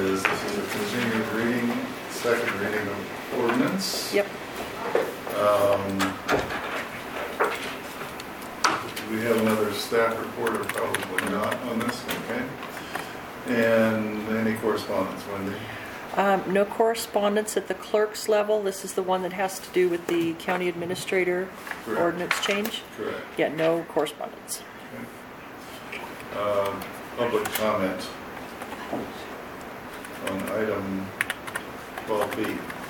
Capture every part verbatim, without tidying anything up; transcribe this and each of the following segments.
is, this is a continued reading, second reading of ordinance. Yep. Um, do we have another staff report, or probably not on this? Okay. And any correspondence, Wendy? Um, no correspondence at the clerk's level. This is the one that has to do with the county administrator Correct. ordinance change. Correct. Yeah, no correspondence. Okay. Uh, public comment on item twelve B.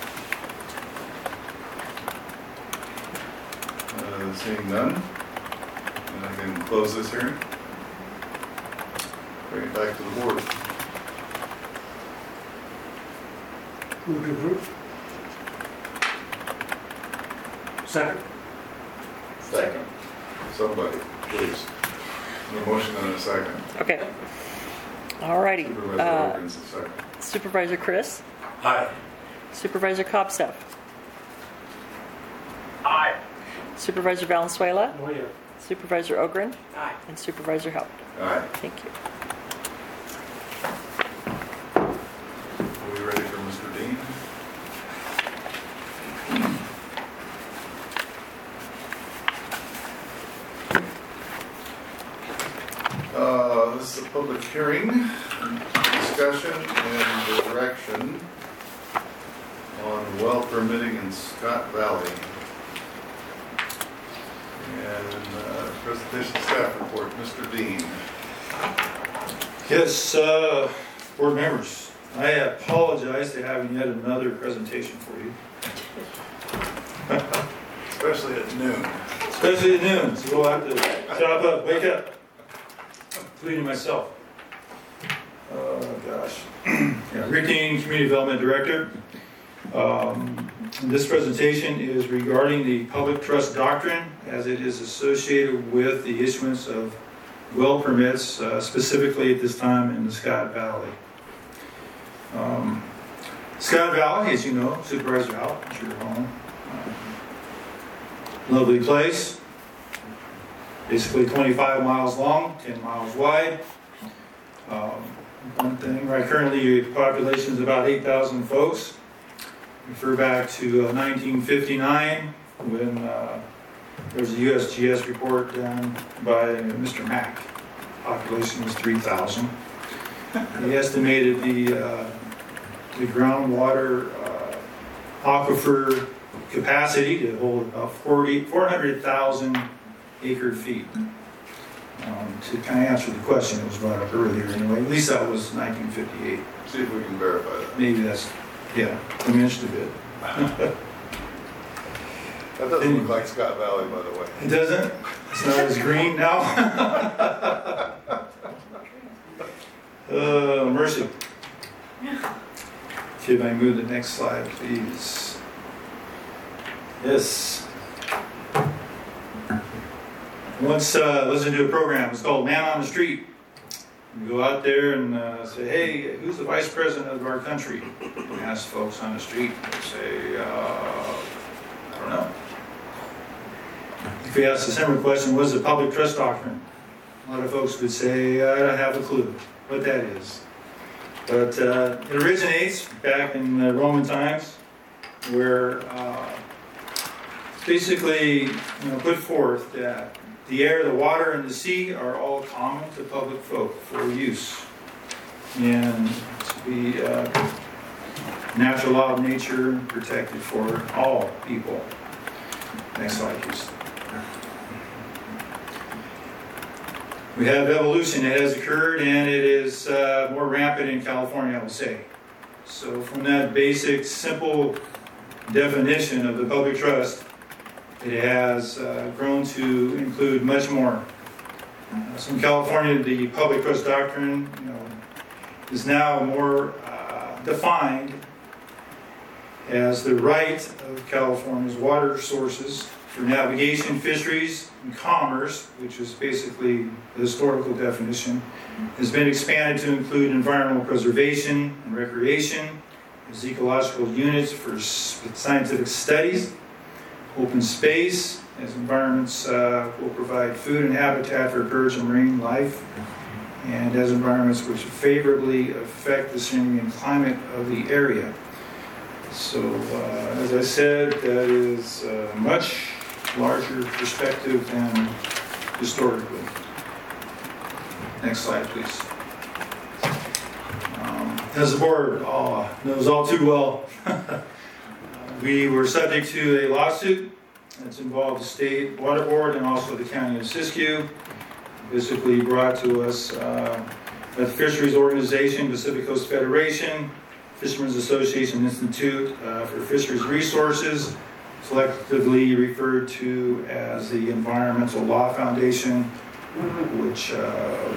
Uh, seeing none, and I can close this hearing. Bring it back to the board. Move to approve. Second. Second. Somebody, please. A motion and a second. Okay. All righty. Supervisor Uh, Hawkins, a second. Supervisor Chris. Aye. Supervisor Cobstaff. Aye. Supervisor Valenzuela. Oh, yeah. Supervisor Ogren. Aye. And Supervisor Howard. Aye. Thank you. Are we ready for Mister Dean? Uh, this is a public hearing, discussion and direction on well permitting in Scott Valley. And uh, presentation staff report, Mister Dean. Yes, uh, board members, I apologize to having yet another presentation for you, Especially at noon. especially at noon, so we'll have to chop up, wake up, including myself. Oh, gosh. Yeah, Rick Dean, Community Development Director. Um, this presentation is regarding the public trust doctrine as it is associated with the issuance of well permits, uh, specifically at this time in the Scott Valley. Um, Scott Valley, as you know, Supervisor Howell, it's your home. Um, lovely place, basically twenty-five miles long, ten miles wide. Um, one thing, right, currently your population is about eight thousand folks. Refer back to uh, nineteen fifty-nine when uh, there was a U S G S report done by Mister Mack. Population was three thousand. He estimated the uh, the groundwater uh, aquifer capacity to hold about forty, four hundred thousand acre feet. Um, to kind of answer the question that was brought up earlier anyway, at least that was nineteen fifty-eight. See if we can verify that. Maybe that's, yeah, diminished a bit. That doesn't look like Scott Valley, by the way. It doesn't? It's not as green now? Oh, mercy. See if I can move the next slide, please. Yes. Once uh, listened to a program, it's called Man on the Street. You go out there and uh, say, hey, who's the vice president of our country? And ask folks on the street. They say, uh, I don't know. If we ask a similar question, what is the public trust doctrine? A lot of folks would say, I don't have a clue what that is. But uh, it originates back in the Roman times, where uh, basically, you know, put forth that the air, the water, and the sea are all common to public folk for use. And to be uh, natural law of nature protected for all people. Next slide, please. We have evolution that has occurred, and it is uh, more rampant in California, I would say. So from that basic, simple definition of the public trust, it has uh, grown to include much more. Uh, so in California, the public trust doctrine, you know, is now more uh, defined as the right of California's water sources for navigation, fisheries, and commerce, which is basically the historical definition, has been expanded to include environmental preservation and recreation, as ecological units for scientific studies, open space, as environments uh, will provide food and habitat for birds and marine life, and as environments which favorably affect the scenery and climate of the area. So, uh, as I said, that is a much larger perspective than historically. Next slide, please. Um, as the board all knows all too well, we were subject to a lawsuit that's involved the state water board and also the county of Siskiyou. Basically brought to us uh, by the Fisheries Organization, Pacific Coast Federation, Fishermen's Association Institute uh, for Fisheries Resources, collectively referred to as the Environmental Law Foundation, which uh,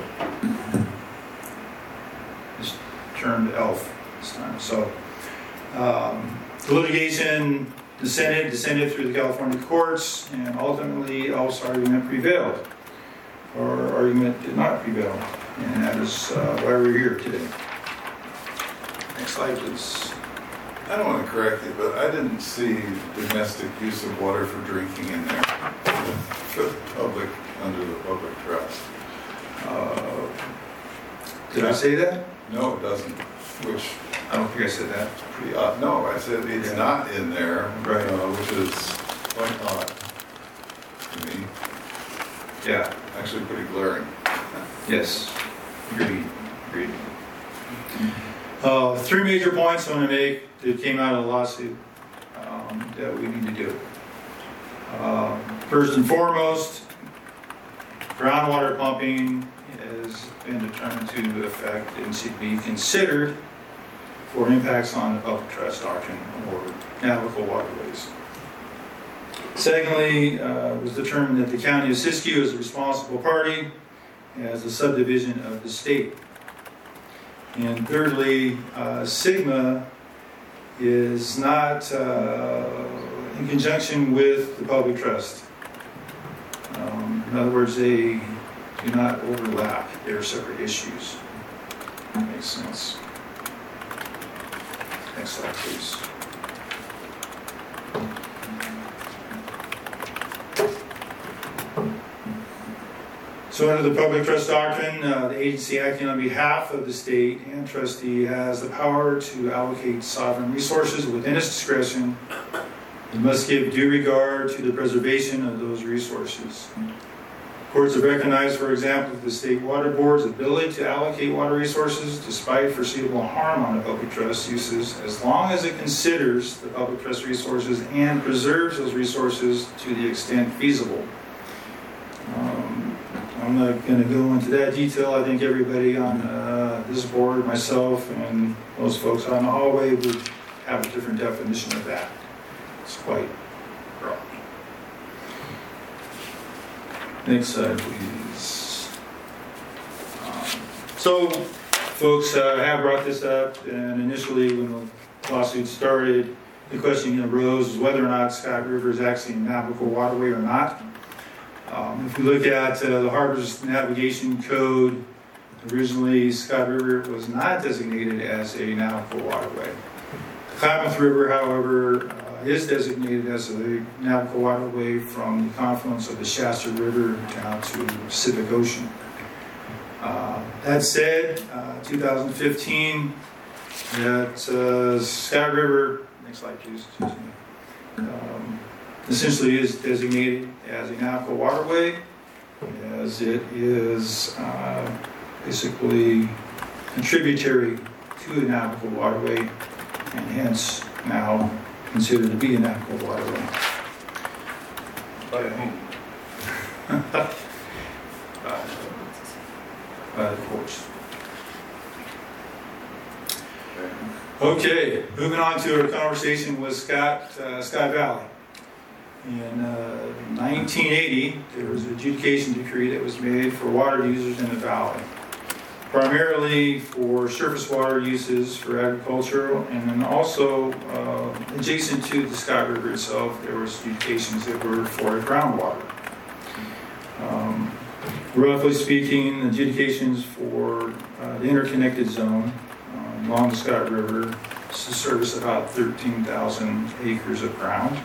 is termed E L F this time. So um, the litigation descended, descended through the California courts, and ultimately E L F's argument prevailed. Our argument did not prevail, and that is uh, why we're here today. Next slide, please. I don't want to correct you, but I didn't see domestic use of water for drinking in there. For the public, under the public trust. Uh, did I say that? No, it doesn't, which I don't think I said that. is pretty odd. No, I said it's Yeah. not in there, Right. uh, which is quite odd to me. Yeah. Actually pretty glaring. Yes. Agreed. Agreed. Uh, three major points I want to make that came out of the lawsuit um, that we need to do. Uh, first and foremost, groundwater pumping has been determined to affect and should be considered for impacts on the public trust doctrine or navigable waterways. Secondly, uh, it was determined that the county of Siskiyou is a responsible party as a subdivision of the state. And thirdly, uh, Sigma is not uh, in conjunction with the public trust. Um, in other words, they do not overlap. They're separate issues. That makes sense. Next slide, please. So under the public trust doctrine, uh, the agency acting on behalf of the state and trustee has the power to allocate sovereign resources within its discretion. It must give due regard to the preservation of those resources. Courts have recognized, for example, the state water board's ability to allocate water resources despite foreseeable harm on the public trust uses, as long as it considers the public trust resources and preserves those resources to the extent feasible. Um, I'm not going to go into that detail. I think everybody on uh, this board, myself, and most folks on the hallway would have a different definition of that. It's quite broad. Next slide, please. Um, so, folks uh, have brought this up, and initially when the lawsuit started, the question arose is whether or not Scott River is actually a navigable waterway or not. Um, if we look at uh, the Harbor's Navigation Code, originally Scott River was not designated as a navigable waterway. The Klamath River, however, uh, is designated as a navigable waterway from the confluence of the Shasta River down to the Pacific Ocean. Uh, that said, uh, two thousand fifteen, that uh, Scott River, next slide please, excuse me, um, essentially is designated as a navigable waterway, as it is uh, basically contributory to the navigable waterway, and hence now considered to be a navigable waterway. By whom? uh, by the courts. Okay, moving on to our conversation with Scott, uh, Scott Valley. In uh, nineteen eighty, there was an adjudication decree that was made for water users in the valley, primarily for surface water uses for agricultural, and then also uh, adjacent to the Scott River itself, there was adjudications that were for groundwater. Um, roughly speaking, adjudications for uh, the interconnected zone uh, along the Scott River to service about thirteen thousand acres of ground.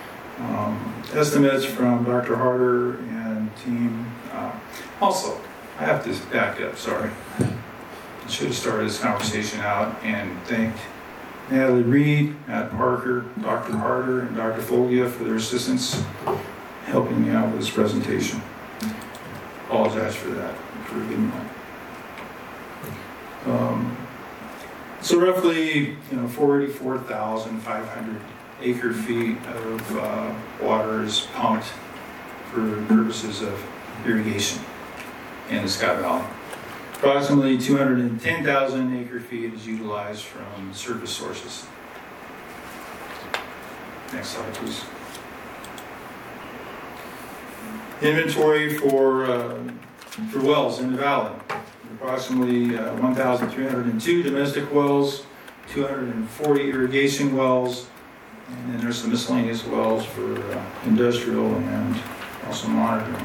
Um, estimates from Doctor Harder and team uh, also I have to back up, sorry. I should have started this conversation out and thanked Natalie Reed, Matt Parker, Doctor Harder, and Doctor Foglia for their assistance helping me out with this presentation. Apologize for that, for getting that. Um, so roughly, you know, forty-four thousand five hundred acre feet of uh, water is pumped for purposes of irrigation in the Scott Valley. Approximately two hundred ten thousand acre feet is utilized from surface sources. Next slide, please. Inventory for uh, for wells in the valley. Approximately uh, one thousand three hundred two domestic wells, two hundred forty irrigation wells, and then there's some miscellaneous wells for uh, industrial and also monitoring.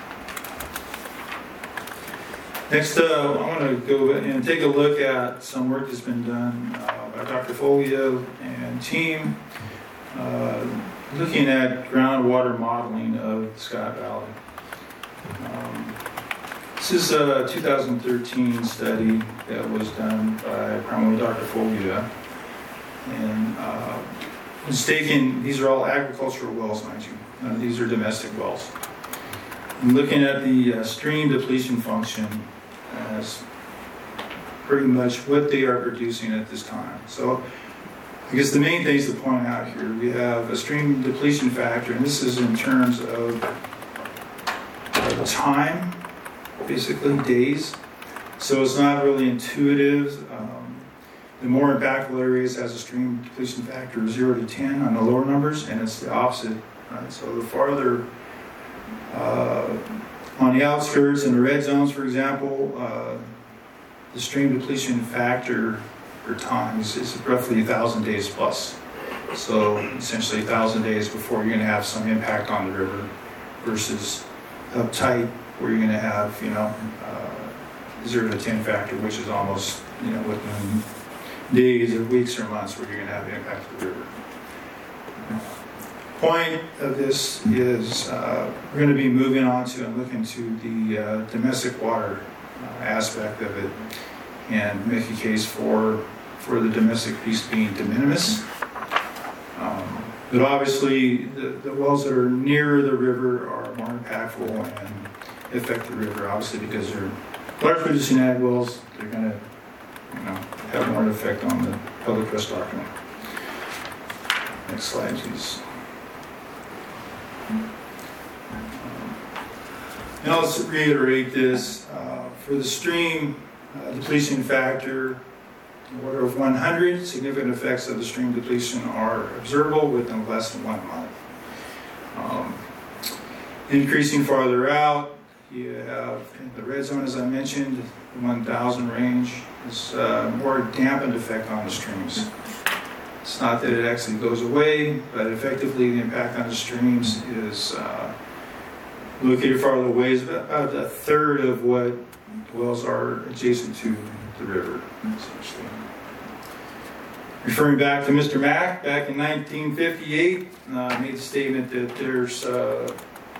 Next, uh, I want to go and take a look at some work that's been done uh, by Doctor Foglia and team, uh, looking at groundwater modeling of the Scott Valley. Um, this is a two thousand thirteen study that was done by primarily Doctor Foglia, and uh, it's taken, these are all agricultural wells, mind you. None of these are domestic wells. And looking at the uh, stream depletion function as pretty much what they are producing at this time. So I guess the main things to point out here, we have a stream depletion factor, and this is in terms of uh, time, basically days. So it's not really intuitive. Um, the more impactful areas has a stream depletion factor of zero to ten on the lower numbers, and it's the opposite. Right? So the farther uh, on the outskirts in the red zones, for example, uh, the stream depletion factor for time is, is roughly a thousand days plus. So essentially a thousand days before you're going to have some impact on the river, versus uptight where you're going to have, you know, uh, zero to ten factor, which is almost, you know, within days or weeks or months where you're going to have an impact of the river. Point of this is uh, we're going to be moving on to and looking to the uh, domestic water uh, aspect of it, and make a case for for the domestic piece being de minimis. Um, but obviously, the, the wells that are nearer the river are more impactful and affect the river, obviously, because they're large producing ag wells. They're going to, you know, have more effect on the public trust doctrine. Next slide, please. And I'll just reiterate this, uh, for the stream uh, depletion factor, in the order of one hundred, significant effects of the stream depletion are observable within less than one month. Um, increasing farther out, you have in the red zone, as I mentioned, the one thousand range is uh, more dampened effect on the streams. It's not that it actually goes away, but effectively the impact on the streams is uh, located farther away, is about a third of what wells are adjacent to the river, essentially. Referring back to Mister Mack, back in nineteen fifty-eight, uh, made the statement that there's, uh,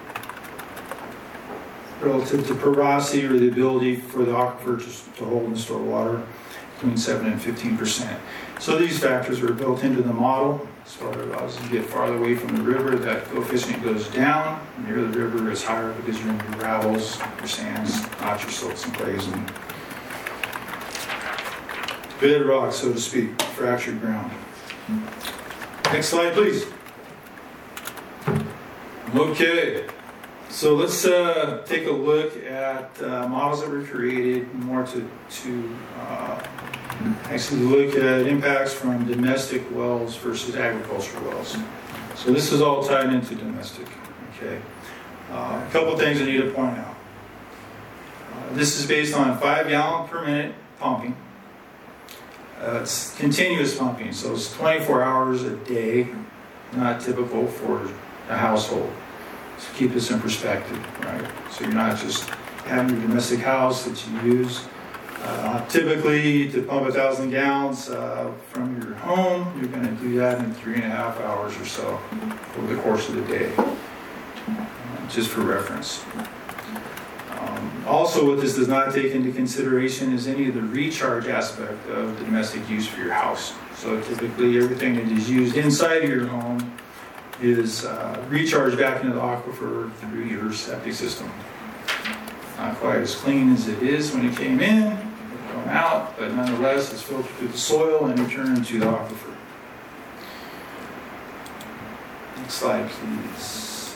relative to porosity or the ability for the aquifer to, to hold and store water, between seven and fifteen percent. So these factors are built into the model. As far as you get farther away from the river, that coefficient goes down. Near the river is higher because you're in your gravels, your sands, not your silts and clays, and bedrock, so to speak, fractured ground. Next slide, please. Okay, so let's uh, take a look at uh, models that were created more to, to uh, actually look at impacts from domestic wells versus agricultural wells. So this is all tied into domestic. Okay, uh, a couple things I need to point out. Uh, this is based on five gallon per minute pumping. Uh, it's continuous pumping, so it's twenty-four hours a day, not typical for a household. So keep this in perspective, right? So you're not just having your domestic house that you use. Uh, typically, to pump a thousand gallons uh, from your home, you're going to do that in three and a half hours or so over the course of the day, uh, just for reference. Um, Also, what this does not take into consideration is any of the recharge aspect of the domestic use for your house. So typically everything that is used inside of your home is uh, recharged back into the aquifer through your septic system. Not quite as clean as it is when it came in, it'll come out, but nonetheless it's filtered through the soil and returned to the aquifer. Next slide, please.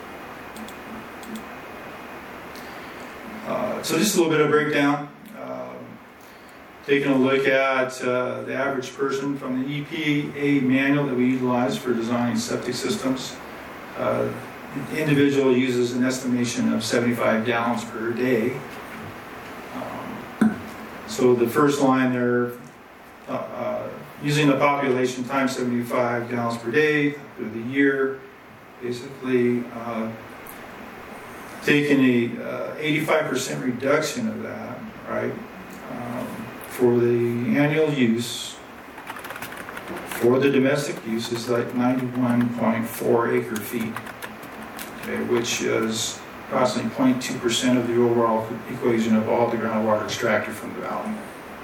Uh, so just a little bit of breakdown. Um, taking a look at uh, the average person from the E P A manual that we utilize for designing septic systems. Uh, the individual uses an estimation of seventy-five gallons per day. Um, so the first line there, uh, uh, using the population times seventy-five gallons per day through the year, basically uh, taking a uh, eighty-five percent reduction of that, right, um, for the annual use, for the domestic use is like ninety-one point four acre feet, okay, which is approximately zero point two percent of the overall equation of all the groundwater extracted from the valley.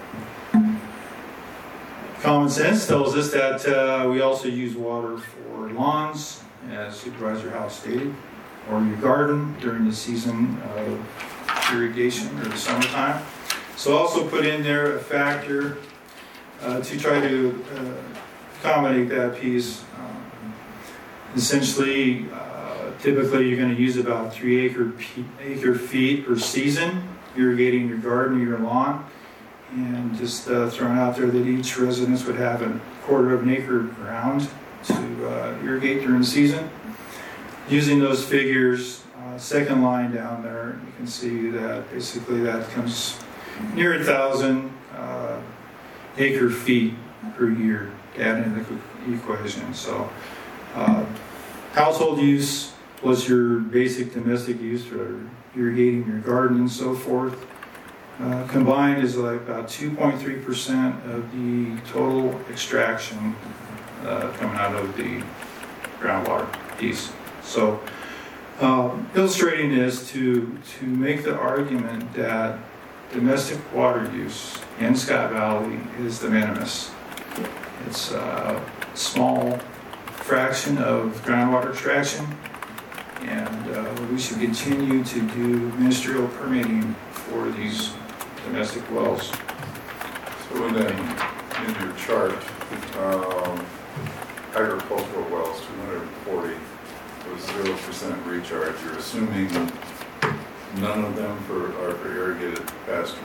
Common sense tells us that uh, we also use water for lawns, as Supervisor House stated, or your garden during the season of irrigation or the summertime. So also put in there a factor uh, to try to uh, accommodate that piece. Um, essentially, uh, typically you're going to use about three acre, acre feet per season irrigating your garden or your lawn. And just uh, throwing out there that each residence would have a quarter of an acre of ground to uh, irrigate during the season. Using those figures, uh, second line down there, you can see that basically that comes near a thousand uh, acre feet per year to add into the equation. So uh, household use plus your basic domestic use for irrigating your garden and so forth, uh, combined is like about two point three percent of the total extraction uh, coming out of the groundwater piece. So, um, illustrating this to to make the argument that domestic water use in Scott Valley is de minimis. It's a small fraction of groundwater extraction, and uh, we should continue to do ministerial permitting for these domestic wells. So in, that, in your chart, um, agricultural wells, two hundred forty. Was zero percent recharge. You're assuming none of them for, are for irrigated pasture.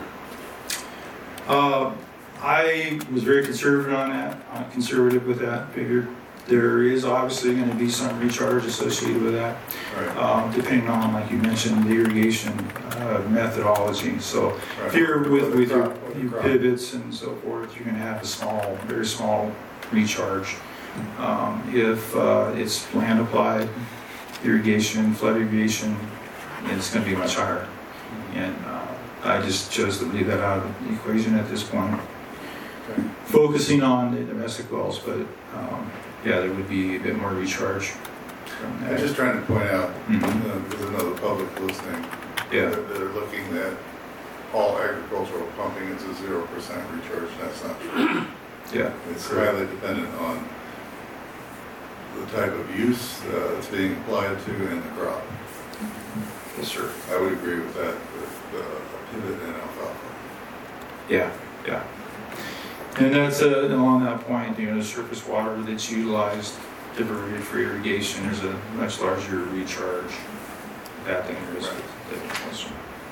Uh, I was very conservative on that, uh, conservative with that figure. There is obviously going to be some recharge associated with that, Right. um, depending on, like you mentioned, the irrigation uh, methodology. So Right. if you're with, with your, Crop, your crop. pivots and so forth, you're going to have a small, very small recharge. Um, if uh, it's land applied irrigation, flood irrigation, it's going to be much higher. And uh, I just chose to leave that out of the equation at this point. Okay. Focusing on the domestic wells, but um, yeah, there would be a bit more recharge from I'm that. just trying to point out, Mhm. uh, there's another public listening, Yeah, that that are looking at all agricultural pumping is a zero percent recharge. That's not true. yeah, It's correct. highly dependent on the type of use uh, it's being applied to and the crop. Yes, sir. I would agree with that with uh, pivot and alfalfa. Yeah, yeah. And that's uh, along that point, you know, the surface water that's utilized diverted for irrigation, there's a much larger recharge that than there is with the question.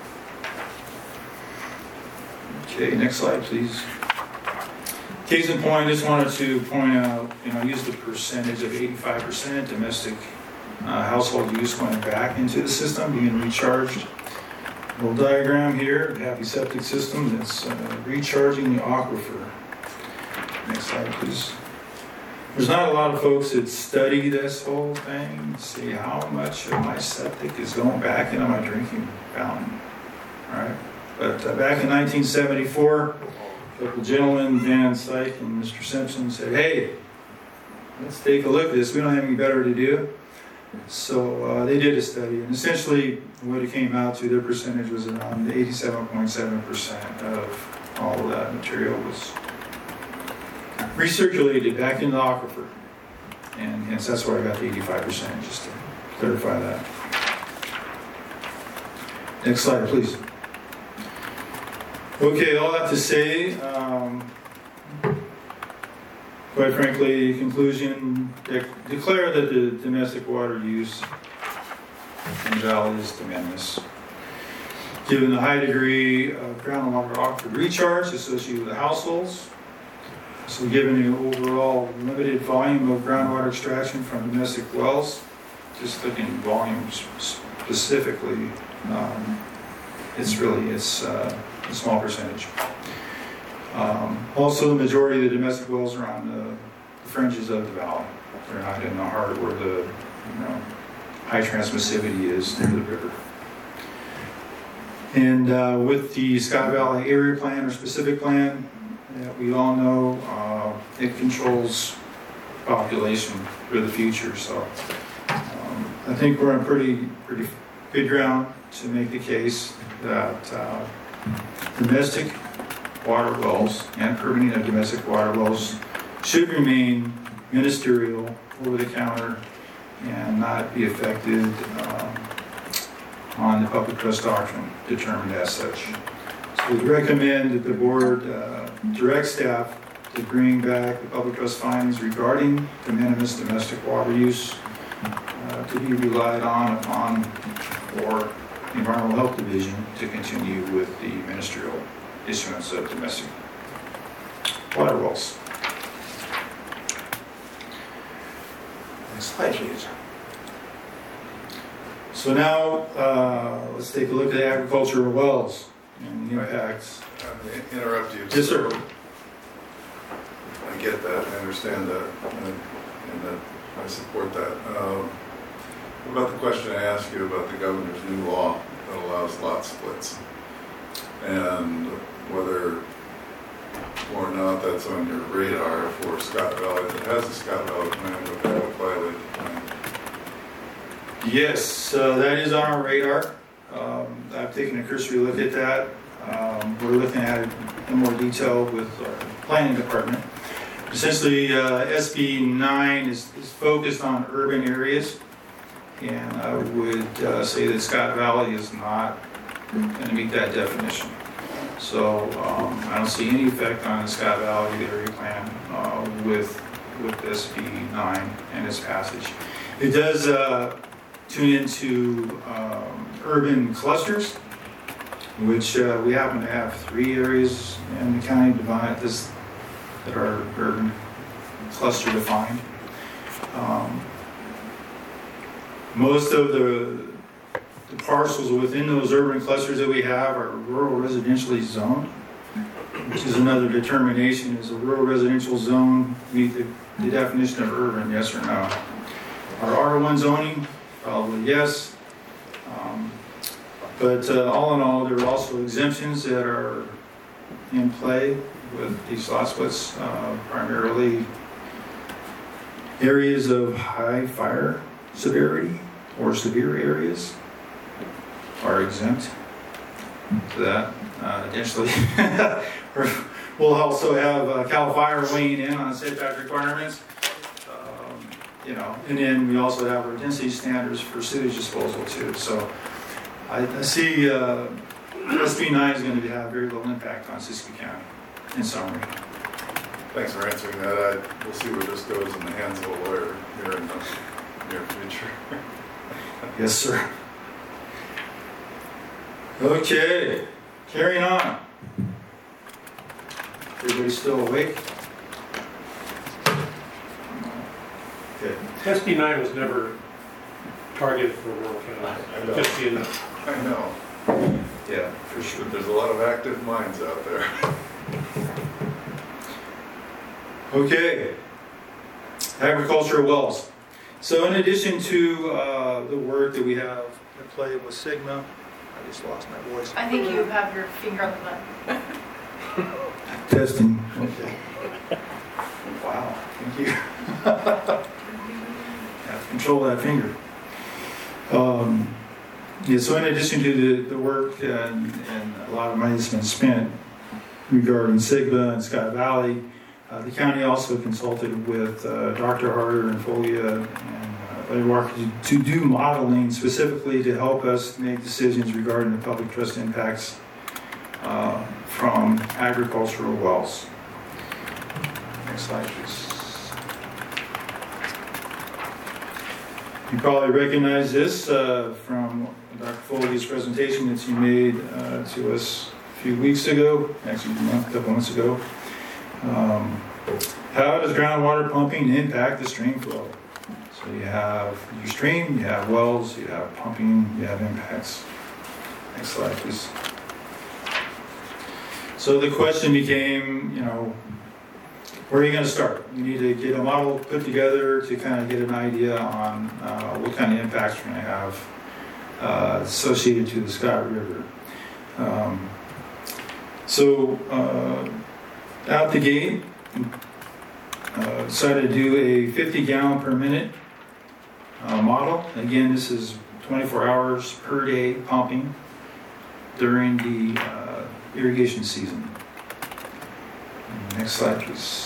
Okay, next slide, please. Case in point, just wanted to point out, you know, use the percentage of eighty-five percent domestic uh, household use going back into the system, being recharged. Little diagram here, happy septic system that's uh, recharging the aquifer. Next slide, please. There's not a lot of folks that study this whole thing, see how much of my septic is going back into my drinking fountain, right? But uh, back in nineteen seventy-four, a couple gentlemen, Van Syke and Mister Simpson, said, hey, let's take a look at this. We don't have any better to do. So uh, they did a study, and essentially what it came out to, their percentage was around eighty-seven point seven percent of all of that material was recirculated back into the aquifer. And hence that's where I got the eighty-five percent, just to clarify that. Next slide, please. Okay, all that to say, um, quite frankly, conclusion, de- declare that the domestic water use in the valley is de minimis. Given the high degree of groundwater aquifer recharge associated with the households, so given the overall limited volume of groundwater extraction from domestic wells, just looking at volumes specifically, um, it's really, it's uh, a small percentage. Um, also, the majority of the domestic wells are on the, the fringes of the valley. They're not in the heart where the you know, high transmissivity is near the river. And uh, with the Scott Valley Area Plan or Specific Plan, that we all know, uh, it controls population for the future. So um, I think we're on pretty, pretty good ground to make the case that uh, domestic water wells and permitting of domestic water wells should remain ministerial, over the counter, and not be affected um, on the public trust doctrine determined as such. So we recommend that the board uh, direct staff to bring back the public trust findings regarding de minimis domestic water use uh, to be relied on upon for the Environmental Health Division to continue with the ministerial issuance of domestic water wells. Next slide, please. So now uh, let's take a look at agricultural wells and the impacts. I'm going to interrupt you. Yes, sir. I get that, I understand that, and, and that I support that. Um, what about the question I asked you about the governor's new law that allows lot splits? And whether or not that's on your radar for Scott Valley, if it has a Scott Valley plan, would that apply to the plan? Yes, uh, that is on our radar. Um, I've taken a cursory look at that. Um, we're looking at it in more detail with our planning department. Essentially, uh, S B nine is, is focused on urban areas, and I would uh, say that Scott Valley is not going to meet that definition. So um, I don't see any effect on the Scott Valley area plan uh, with with S B nine and its passage. It does uh, tune into um, urban clusters, which uh, we happen to have three areas in the county divide this that are urban cluster defined. Um, most of the, the parcels within those urban clusters that we have are rural residentially zoned, which is another determination. Is a rural residential zone meet the, the definition of urban, yes or no? Our R one zoning, probably yes. Um, but uh, all in all, there are also exemptions that are in play with these lot splits, uh, primarily areas of high fire severity or severe areas are exempt to that. Uh, additionally, we'll also have uh, CAL FIRE weighing in on setback requirements. Um, you know, and then we also have our density standards for sewage disposal too. So I, I see uh, S B nine is going to have very little impact on Siskiyou County. In summary. Thanks for answering that. I, we'll see where this goes in the hands of a lawyer here in the near future. Yes, sir. Okay, carrying on. Everybody still awake? Okay. S B nine was never targeted for rural counties, I know. just so you know. I know. Yeah, for sure. But there's a lot of active minds out there. Okay, agricultural wells. So in addition to uh, the work that we have at play with Sigma, I just lost my voice. I think you have your finger on the button. Testing. Okay. Wow, thank you. Have to control that finger. Um, yeah, so in addition to the, the work and, and a lot of money that's been spent regarding SIGBA and Scott Valley, uh, the county also consulted with uh, Doctor Harder and Folia and uh, Larry Walker to, to do modeling specifically to help us make decisions regarding the public trust impacts uh, from agricultural wells. Next slide, please. You probably recognize this uh, from Doctor Foley's presentation that he made uh, to us a few weeks ago, actually a month, a couple months ago. Um, how does groundwater pumping impact the stream flow? So you have your stream, you have wells, you have pumping, you have impacts. Next slide, please. So the question became, you know, where are you going to start? You need to get a model put together to kind of get an idea on uh, what kind of impacts you're going to have uh, associated to the Scott River. Um, so uh, out the gate, uh, decided to do a fifty gallon per minute uh, model. Again, this is twenty-four hours per day pumping during the uh, irrigation season. Next slide, please.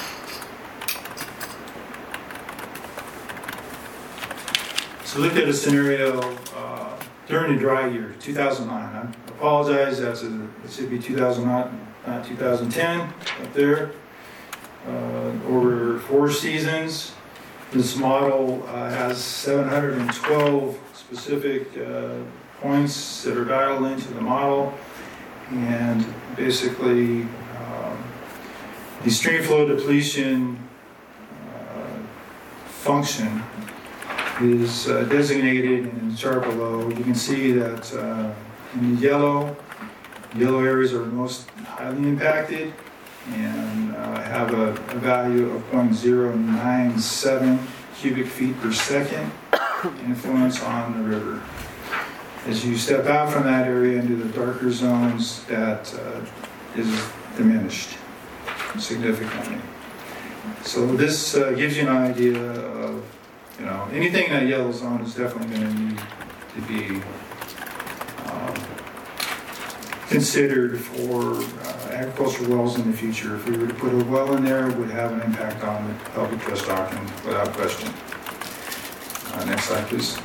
So look at a scenario uh, during the dry year, two thousand nine. I apologize, that's a, it should be two thousand nine, not two thousand ten up there. Uh, over four seasons, this model uh, has seven hundred twelve specific uh, points that are dialed into the model, and basically um, the stream flow depletion uh, function is uh, designated in the chart below. You can see that uh, in the yellow, yellow areas are most highly impacted and uh, have a, a value of zero point zero nine seven cubic feet per second influence on the river. As you step out from that area into the darker zones, that uh, is diminished significantly. So this uh, gives you an idea of, you know, anything in that yellow zone is definitely going to need to be um, considered for uh, agricultural wells in the future. If we were to put a well in there, it would have an impact on the public trust doctrine without question. Uh, next slide, please.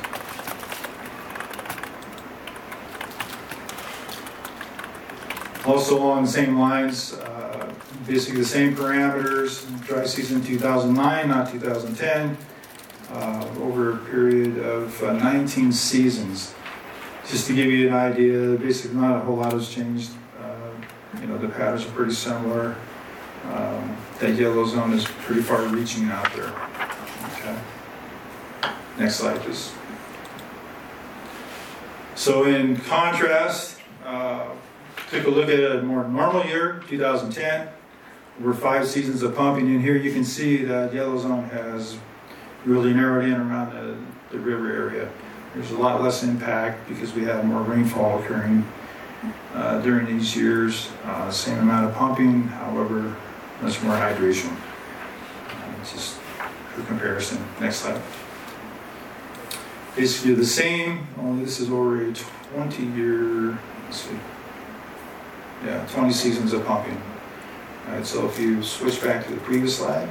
Also along the same lines, uh, basically the same parameters, dry season two thousand nine, not two thousand ten. Uh, over a period of uh, nineteen seasons. Just to give you an idea, basically not a whole lot has changed. Uh, you know, the patterns are pretty similar. Um, that yellow zone is pretty far reaching out there. Okay. Next slide, please. So in contrast, uh, took a look at a more normal year, two thousand ten. Over five seasons of pumping in here, you can see that yellow zone has really narrowed in around the, the river area. There's a lot less impact because we have more rainfall occurring uh, during these years. Uh, same amount of pumping, however, much more hydration. Uh, just for comparison. Next slide. Basically the same, only this is over a twenty year, let's see, yeah, twenty seasons of pumping. All right, so if you switch back to the previous slide.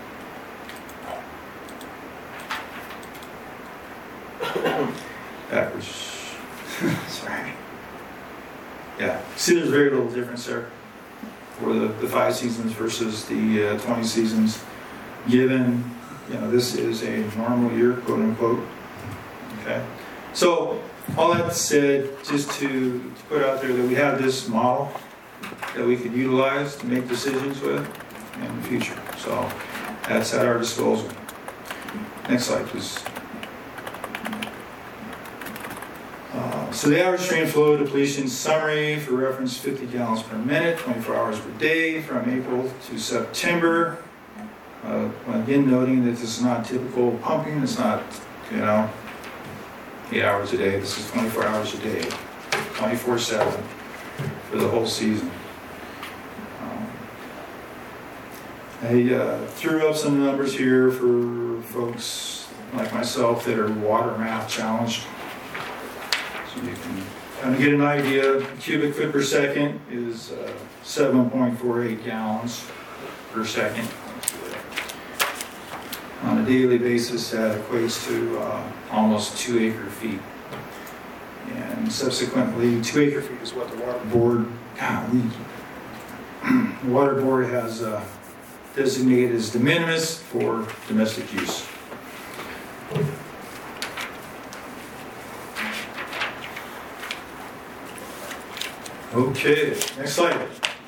Backwards. Sorry. Yeah. See, there's very little difference there for the, the five seasons versus the uh, twenty seasons. Given, you know, this is a normal year, quote unquote. Okay. So, all that said, just to, to put out there that we have this model that we could utilize to make decisions with in the future. So, that's at our disposal. Next slide, please. Uh, so the average stream flow depletion summary for reference fifty gallons per minute, twenty-four hours per day from April to September. Uh, again, noting that this is not typical pumping. It's not, you know, eight hours a day. This is twenty-four hours a day, twenty-four seven for the whole season. Um, I uh, threw up some numbers here for folks like myself that are water math challenged. So you can kind of get an idea. Cubic foot per second is uh, seven point four eight gallons per second. On a daily basis, that equates to uh, almost two acre feet. And subsequently, two acre feet is what the water board, golly, the water board has uh, designated as de minimis for domestic use. Okay, next slide.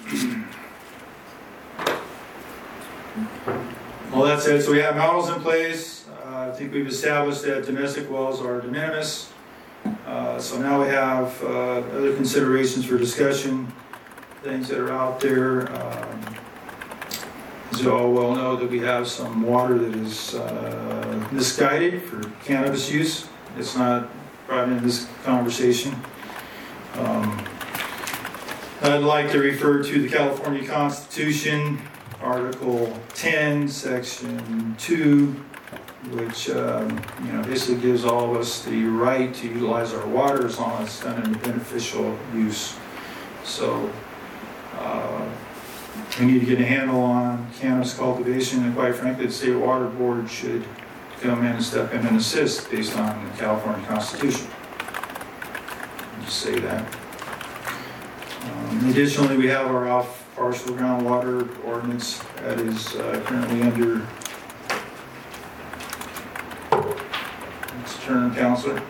Well, that's it. So we have models in place. Uh, I think we've established that domestic wells are de minimis. Uh, so now we have uh, other considerations for discussion, things that are out there. Um, as you all well know, that we have some water that is uh, misguided for cannabis use. It's not brought in this conversation. Um, I'd like to refer to the California Constitution, Article ten, Section two, which um, you know basically gives all of us the right to utilize our water as long as it's done in a beneficial use. So uh, we need to get a handle on cannabis cultivation, and quite frankly, the State Water Board should come in and step in and assist based on the California Constitution. I'll just say that. Um, additionally, we have our off partial groundwater ordinance that is uh, currently under its turn, Counselor.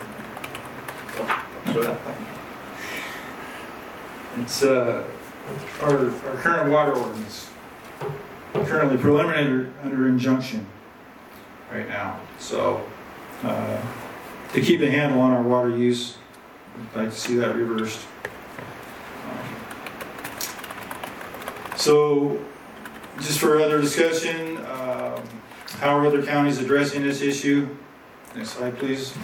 It's uh, our, our current water ordinance, currently preliminary under injunction right now. So uh, to keep a handle on our water use, I'd like to see that reversed. So, just for other discussion, um, how are other counties addressing this issue? Next slide, please.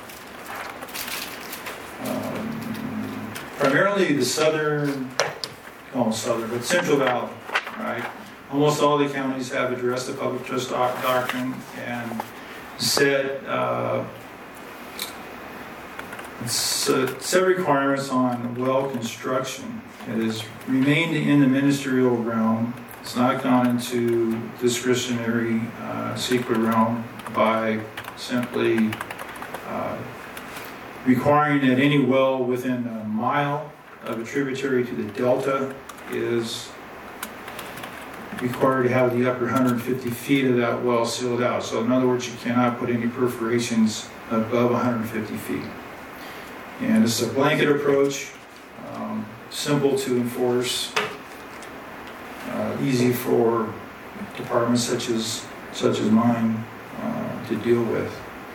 Um, primarily the southern, almost southern, but Central Valley, right? Almost all the counties have addressed the public trust doc- doctrine and set uh, set requirements on well construction. It has remained in the ministerial realm. It's not gone into discretionary uh, secret realm by simply uh, requiring that any well within a mile of a tributary to the delta is required to have the upper one hundred fifty feet of that well sealed out. So in other words, you cannot put any perforations above one hundred fifty feet. And it's a blanket approach. Um, simple to enforce, uh, easy for departments such as such as mine uh, to deal with.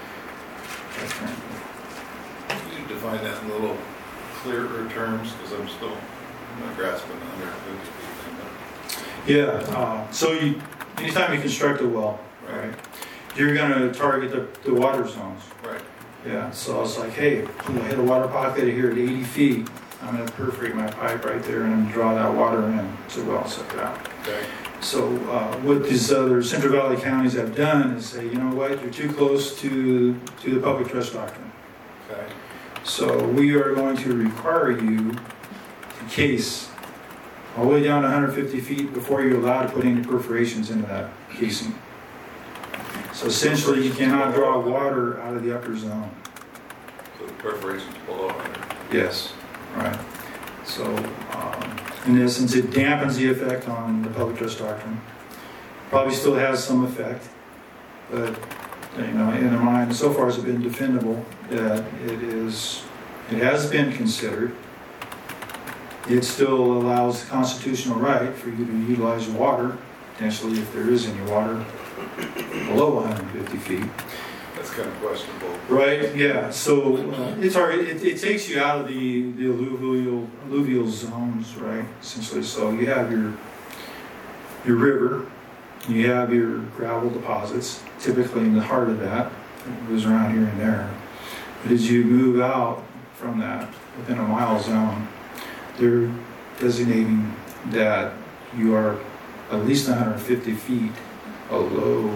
Can you define that in a little clearer terms, because I'm still not grasping the one hundred fifty feet. Yeah. Uh, so you, anytime you construct a well, Right. right, you're going to target the, the water zones. Right. Yeah. So it's like, hey, I hit a water pocket here at eighty feet. I'm going to perforate my pipe right there and I'm going to draw that water in to well set it out. Okay. So uh, what these other Central Valley counties have done is say, you know what, you're too close to to the public trust doctrine. Okay. So we are going to require you to case all the way down to one hundred fifty feet before you're allowed to put any perforations into that casing. So essentially, you cannot draw water out of the upper zone. So the perforation's below one hundred. Yes. Right. So, um, in essence, it dampens the effect on the public trust doctrine. Probably still has some effect, but you know, in their mind, so far has been defendable that it is, it has been considered. It still allows the constitutional right for you to utilize water, potentially if there is any water below one hundred fifty feet. That's kind of questionable. Right, yeah, so uh, it's hard, it, it takes you out of the, the alluvial, alluvial zones, right, essentially. So you have your, your river, you have your gravel deposits, typically in the heart of that, it goes around here and there. But as you move out from that, within a mile zone, they're designating that you are at least one hundred fifty feet below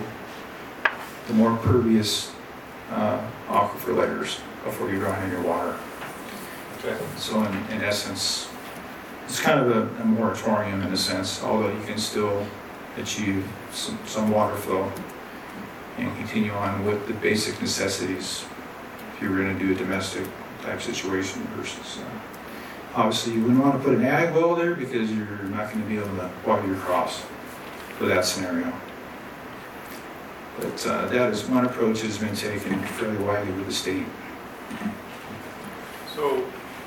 the more pervious uh, aquifer layers before you draw in your water. Okay. So in, in essence, it's kind of a, a moratorium in a sense, although you can still achieve some, some water flow and continue on with the basic necessities if you were going to do a domestic type situation versus, uh, obviously you wouldn't want to put an ag well there because you're not going to be able to water your crops for that scenario. But uh, that is one approach that has been taken fairly widely with the state. So,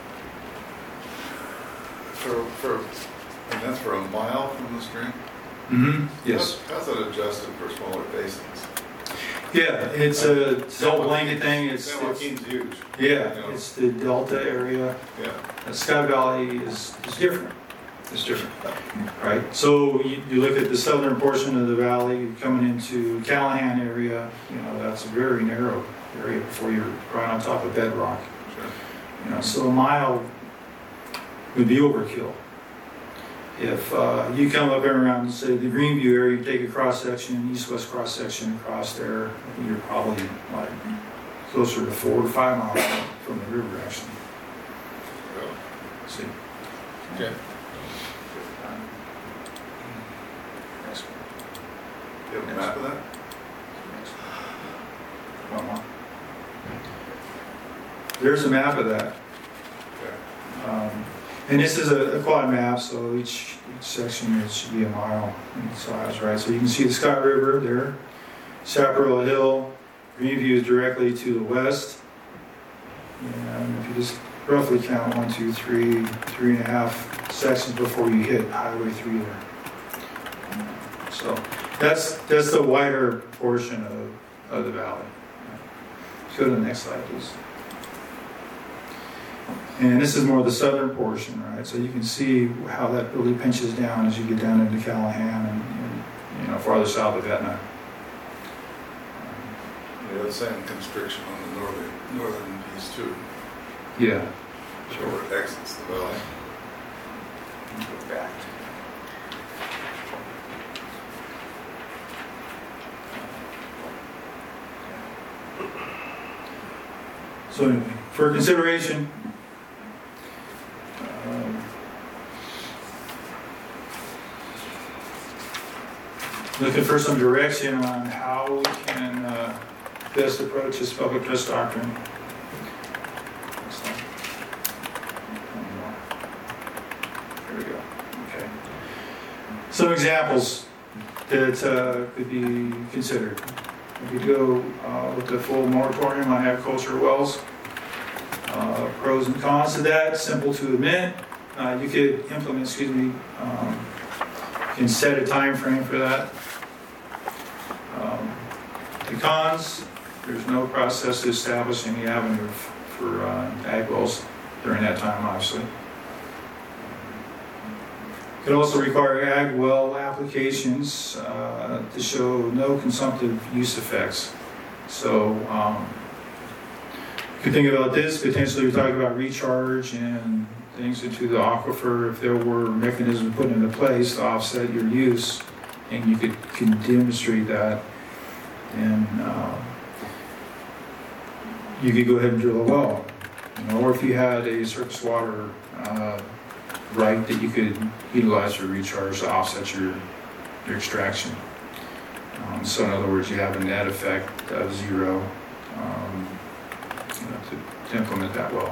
for, for, and that's for a mile from the stream? Mm-hmm. Yes. How's how's it adjusted for smaller basins? Yeah, it's a, it's a whole blanket thing. It's, San it's Joaquin's huge. yeah, You know. it's the Delta area. Yeah. Uh, Sky Valley is, is different. It's different, right? So you, you look at the southern portion of the valley, coming into Callahan area, you know, that's a very narrow area before you're right on top of bedrock. Sure. You know, so a mile would be overkill. If uh, you come up and around, say, the Greenview area, you take a cross-section, east-west cross-section across there, I think you're probably like closer to four to five miles from the river, actually. Well, See? Okay. Next one. You have a map of that? Next one. One more. There's a map of that. Okay. Um, and this is a, a quad map, so each, each section it should be a mile in size, right? So you can see the Scott River there, Chaparral Hill, Greenview is directly to the west. And if you just roughly count one, two, three, three and a half sections before you hit Highway three there. So that's that's the wider portion of, of the valley. Let's go to the next slide, please. And this is more the southern portion, right? So you can see how that really pinches down as you get down into Callahan and, and you know, farther south of Etna. Yeah, the same constriction on the northern, northern piece too, Yeah. where it exits the valley. Go back. So anyway, for consideration, um, looking for some direction on how we can uh, best approach this public trust doctrine. Next slide. One more. There we go. Okay. Some examples that uh, could be considered. We could go uh, with the full moratorium on agricultural wells. Uh, pros and cons to that, simple to admit. Uh, you could implement, excuse me, um, you can set a time frame for that. Um, the cons, there's no process to establish any avenue for uh, ag wells during that time, obviously. Could also require ag well applications uh, to show no consumptive use effects. So um, you can think about this, potentially we're talking about recharge and things into the aquifer. If there were mechanisms put into place to offset your use, and you could, can demonstrate that, and uh, you could go ahead and drill a well. You know, or if you had a surface water uh, right that you could utilize for recharge to offset your, your extraction. Um, so in other words, you have a net effect of zero um, you know, to, to implement that well.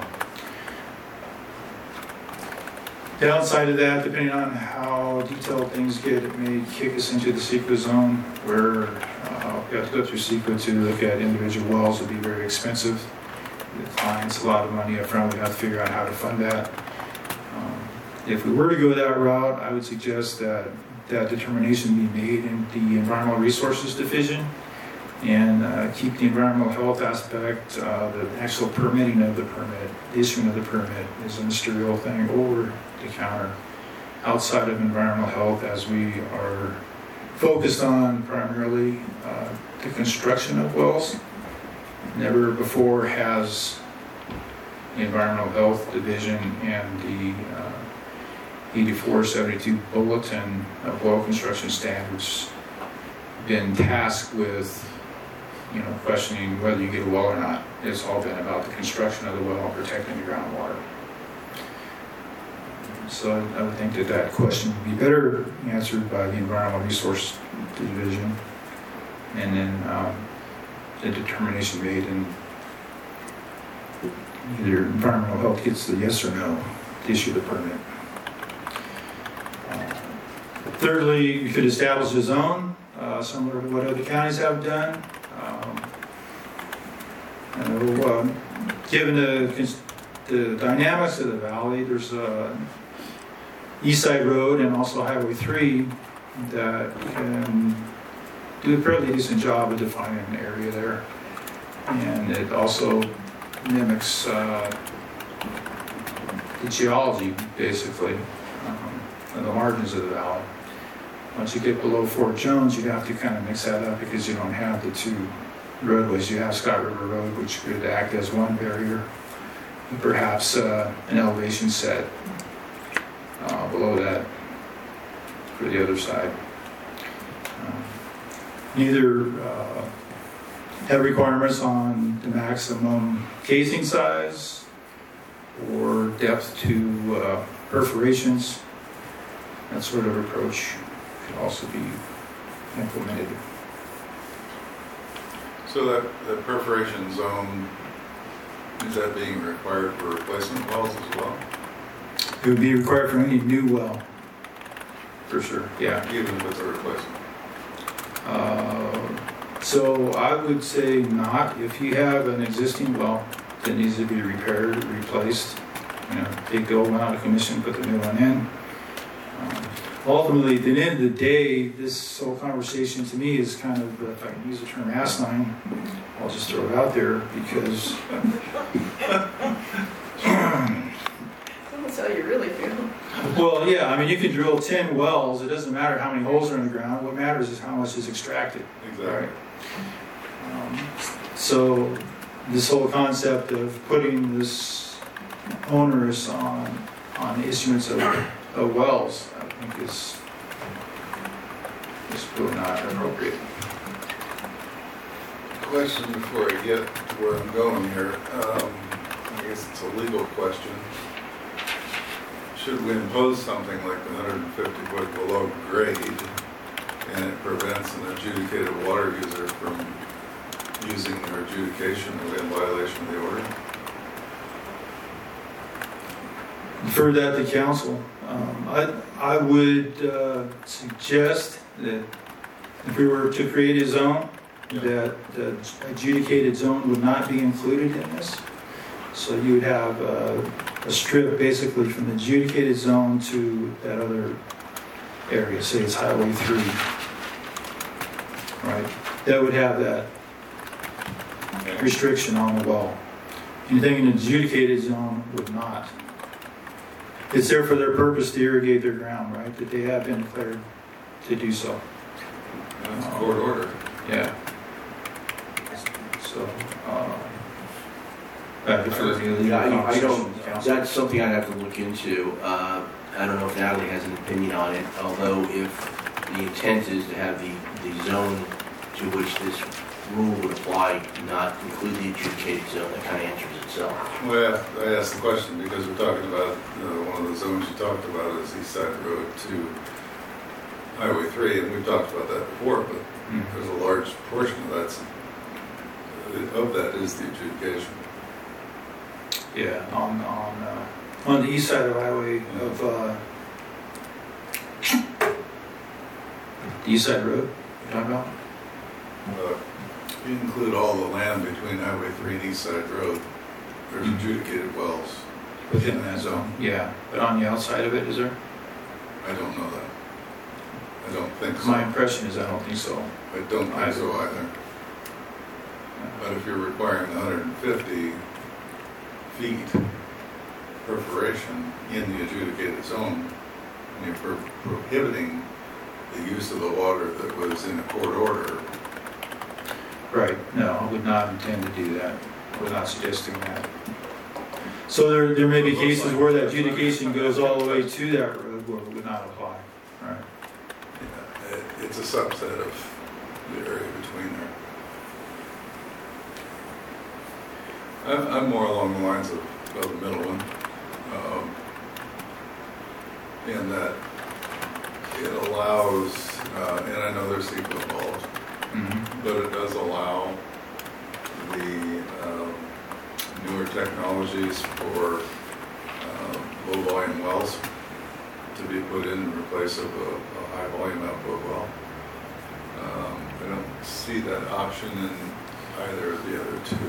Downside of that, depending on how detailed things get, it may kick us into the CEQA zone where uh, we have to go through CEQA to look at individual wells. It would be very expensive. The client's a lot of money up front. We have to figure out how to fund that. Um, if we were to go that route, I would suggest that that determination be made in the Environmental Resources Division and uh, keep the environmental health aspect, uh, the actual permitting of the permit, issuing of the permit is a ministerial thing over the counter outside of environmental health, as we are focused on primarily uh, the construction of wells. Never before has the Environmental Health Division and the uh, eighty-four seventy-two Bulletin of Well Construction Standards been tasked with, you know, questioning whether you get a well or not. It's all been about the construction of the well and protecting the groundwater. So I I would think that that question would be better answered by the Environmental Resource Division, and then um, the determination made, and either environmental health gets the yes or no to issue the permit. Uh, Thirdly, you could establish a zone, uh, similar to what other counties have done. Um, I know, um, given the, cons- the dynamics of the valley, there's a East Side Road and also Highway three that can do a fairly decent job of defining an area there. And it also mimics uh, the geology, basically, um, on the margins of the valley. Once you get below Fort Jones, you have to kind of mix that up because you don't have the two roadways. You have Scott River Road, which could act as one barrier, and perhaps uh, an elevation set uh, below that for the other side. Um, neither uh, have requirements on the maximum casing size or depth to uh, perforations. That sort of approach could also be implemented. So that, that perforation zone, is that being required for replacement wells as well? It would be required for any new well, for sure, yeah. Even if it's a replacement? Uh, so I would say not. If you have an existing well that needs to be repaired, replaced, you know, take the old one out of commission, put the new one in. Um, ultimately, at the end of the day, this whole conversation to me is kind of, if I can use the term asinine, I'll just throw it out there because That's how you really feel. well, yeah, I mean, you can drill ten wells. It doesn't matter how many holes are in the ground. What matters is how much is extracted. Exactly. Um, so this whole concept of putting this onerous on on issuance of, of wells, I think is is really not appropriate. Question before I get to where I'm going here. Um, I guess it's a legal question. Should we impose something like the one hundred fifty foot below grade and it prevents an adjudicated water user from using their adjudication in violation of the order? Defer that to council. Um, I, I would uh, suggest that if we were to create a zone, Yeah. that the adjudicated zone would not be included in this. So you would have uh, a strip basically from the adjudicated zone to that other area, say it's Highway three, right? That would have that restriction on the well. Anything in the adjudicated zone would not. It's there for their purpose to irrigate their ground, right? That they have been declared to do so. That's a court order. Yeah. So, uh, I defer to the Yeah, I, I don't, conversation with council. that's something I'd have to look into. Uh, I don't know if Natalie has an opinion on it, although if the intent is to have the, the zone to which this rule would apply not include the adjudicated zone, that kind of answers itself. Well, I asked the question because we're talking about, uh, one of the zones you talked about is East Side Road to Highway three, and we've talked about that before, but Mhm. there's a large portion of that's, of that is the adjudication. Yeah, on, on, uh, on the east side of highway of, uh, the east side road, you're talking about? Uh, If you include all the land between Highway three and East Side Road, there's Mhm. adjudicated wells. Within that zone, yeah. But on the outside of it, is there? I don't know that. I don't think so. My impression is I don't think so. I don't think so either. But if you're requiring one hundred fifty feet perforation in the adjudicated zone, and you're pro- prohibiting the use of the water that was in a court order, Right, no, I would not intend to do that. I was not suggesting that. So there, there may be cases where that adjudication goes all the way to that road where it would not apply, right? yeah, it- it's a subset of the area between there. I'm, I'm more along the lines of, of the middle one. Um, in that it allows, uh, and I know there's SEQA involved, Mhm. but it does allow the um, newer technologies for um, low volume wells to be put in in place of a, a high volume output well. Um, I don't see that option in either of the other two.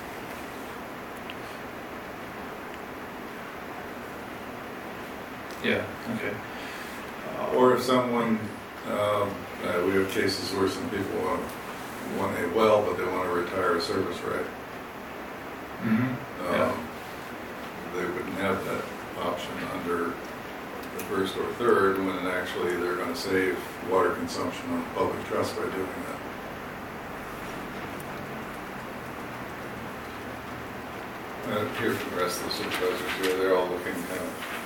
Yeah, okay. Uh, Or if someone, um, uh, we have cases where some people want, want a well, but they want to retire a service right. mhm. Yeah. Um, They wouldn't have that option under the first or third, when actually they're going to save water consumption on public trust by doing that. Uh, here's the rest of the supervisors here, they're all looking kind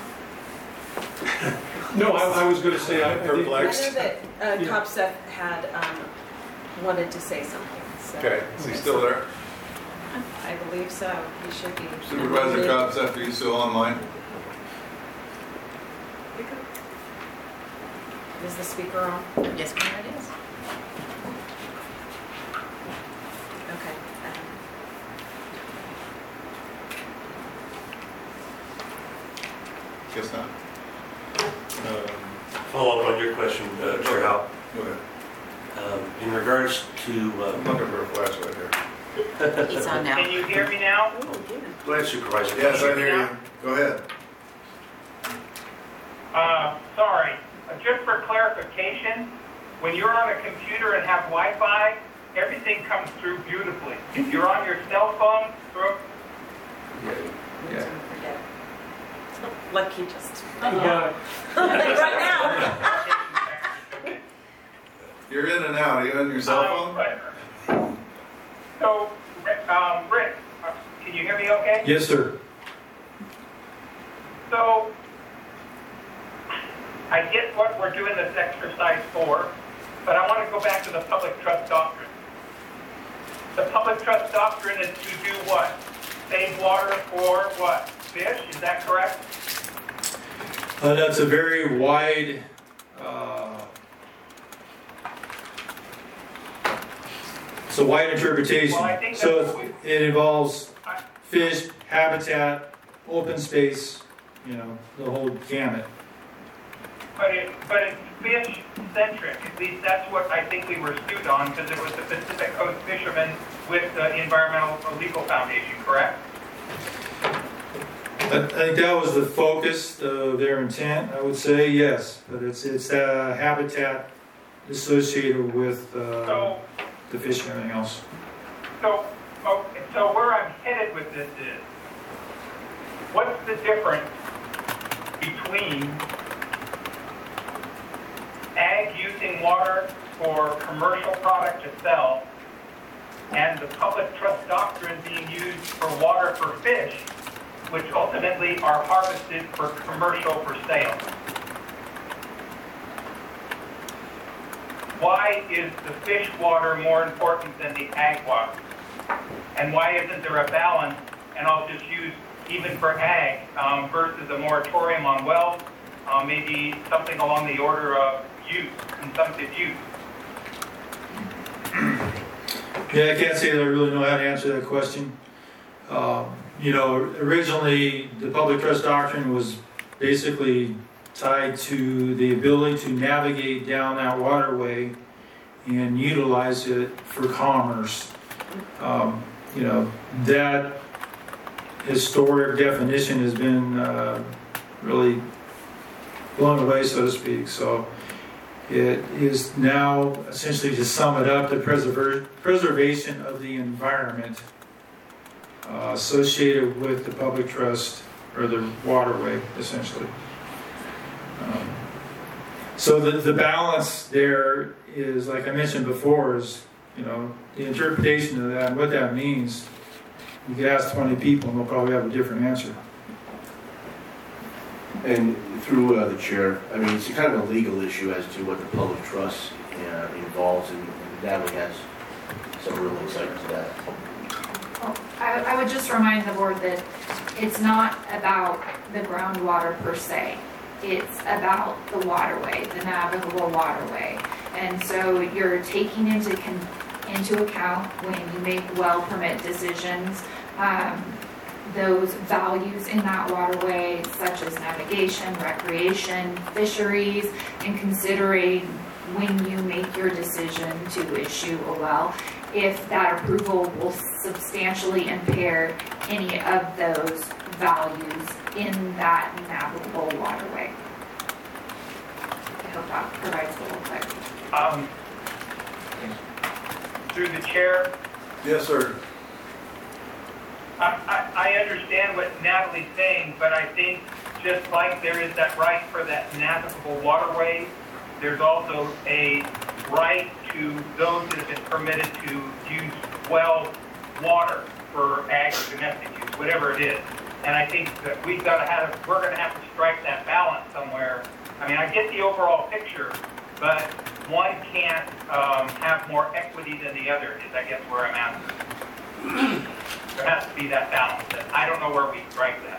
of No, I, I was gonna say, I, I think, I perplexed. know that uh, Yeah. COPSEF had um, wanted to say something. So. Okay, is he still there? I believe so. He should be. Supervisor Copsef, are you still online? Is the speaker on? Yes, ma'am, it is. Okay. um, Guess not. Um, Follow up on your question, uh, Chair Howe. Go ahead. Um, In regards to, I'm uh, looking for a flashlight here. It's on now. Can you hear me now? Oh, yeah. go ahead Supervisor. Yes, I hear you. Go ahead. Uh, sorry, Uh, just for clarification, when you're on a computer and have Wi-Fi, everything comes through beautifully. If you're on your cell phone, through, Yeah. Don't forget. Like he just. yeah, Right now. You're in and out. Are you on your cell Um, phone? but- So, Rick, um, Rick, uh, can you hear me okay? Yes, sir. So, I get what we're doing this exercise for, but I want to go back to the public trust doctrine. The public trust doctrine is to do what? Save water for what? Fish, is that correct? Uh, that's a very wide, uh, it's a wide interpretation. Well, I think So that's what it involves I- fish, habitat, open space, you know, the whole gamut. But it, but it's fish centric, at least that's what I think we were sued on, because it was the Pacific Coast fishermen with the Environmental Legal Foundation, correct? I I think that was the focus of their intent, I would say, yes. But it's, it's uh, habitat associated with uh, So, the fish and everything else. So, okay, so where I'm headed with this is, what's the difference between ag using water for commercial product to sell and the public trust doctrine being used for water for fish, which ultimately are harvested for commercial for sale? Why is the fish water more important than the ag water? And why isn't there a balance, and I'll just use even for ag um, versus a moratorium on wells, uh, maybe something along the order of use, consumptive use? Yeah, I can't say that I really know how to answer that question. Um, you know, originally the public trust doctrine was basically tied to the ability to navigate down that waterway and utilize it for commerce. Um, you know, that historic definition has been uh, really blown away, so to speak. So it is now essentially, to sum it up, the preserver- preservation of the environment uh, associated with the public trust, or the waterway, essentially. Um, so the, the balance there is, like I mentioned before, is, you know, the interpretation of that and what that means. You could ask twenty people and they'll probably have a different answer. And through uh, the chair, I mean, it's kind of a legal issue as to what the public trust uh, involves, and and Natalie has some real insight to that. Well, I, I would just remind the board that it's not about the groundwater per se. it's about the waterway, the navigable waterway. And so you're taking into con- into account when you make well permit decisions, um, those values in that waterway, such as navigation, recreation, fisheries, and considering when you make your decision to issue a well, if that approval will substantially impair any of those values in that navigable waterway. I hope that provides a little clarity. Um, through the chair, Yes, sir. I, I, I understand what Natalie's saying, but I think just like there is that right for that navigable waterway, there's also a right to those that have been permitted to use well water for ag or domestic use, whatever it is. And I think that we've got to have, we're going to have to strike that balance somewhere. I mean, I get the overall picture, but one can't um, have more equity than the other is, I guess, where I'm at. There has to be that balance, and I don't know where we strike that.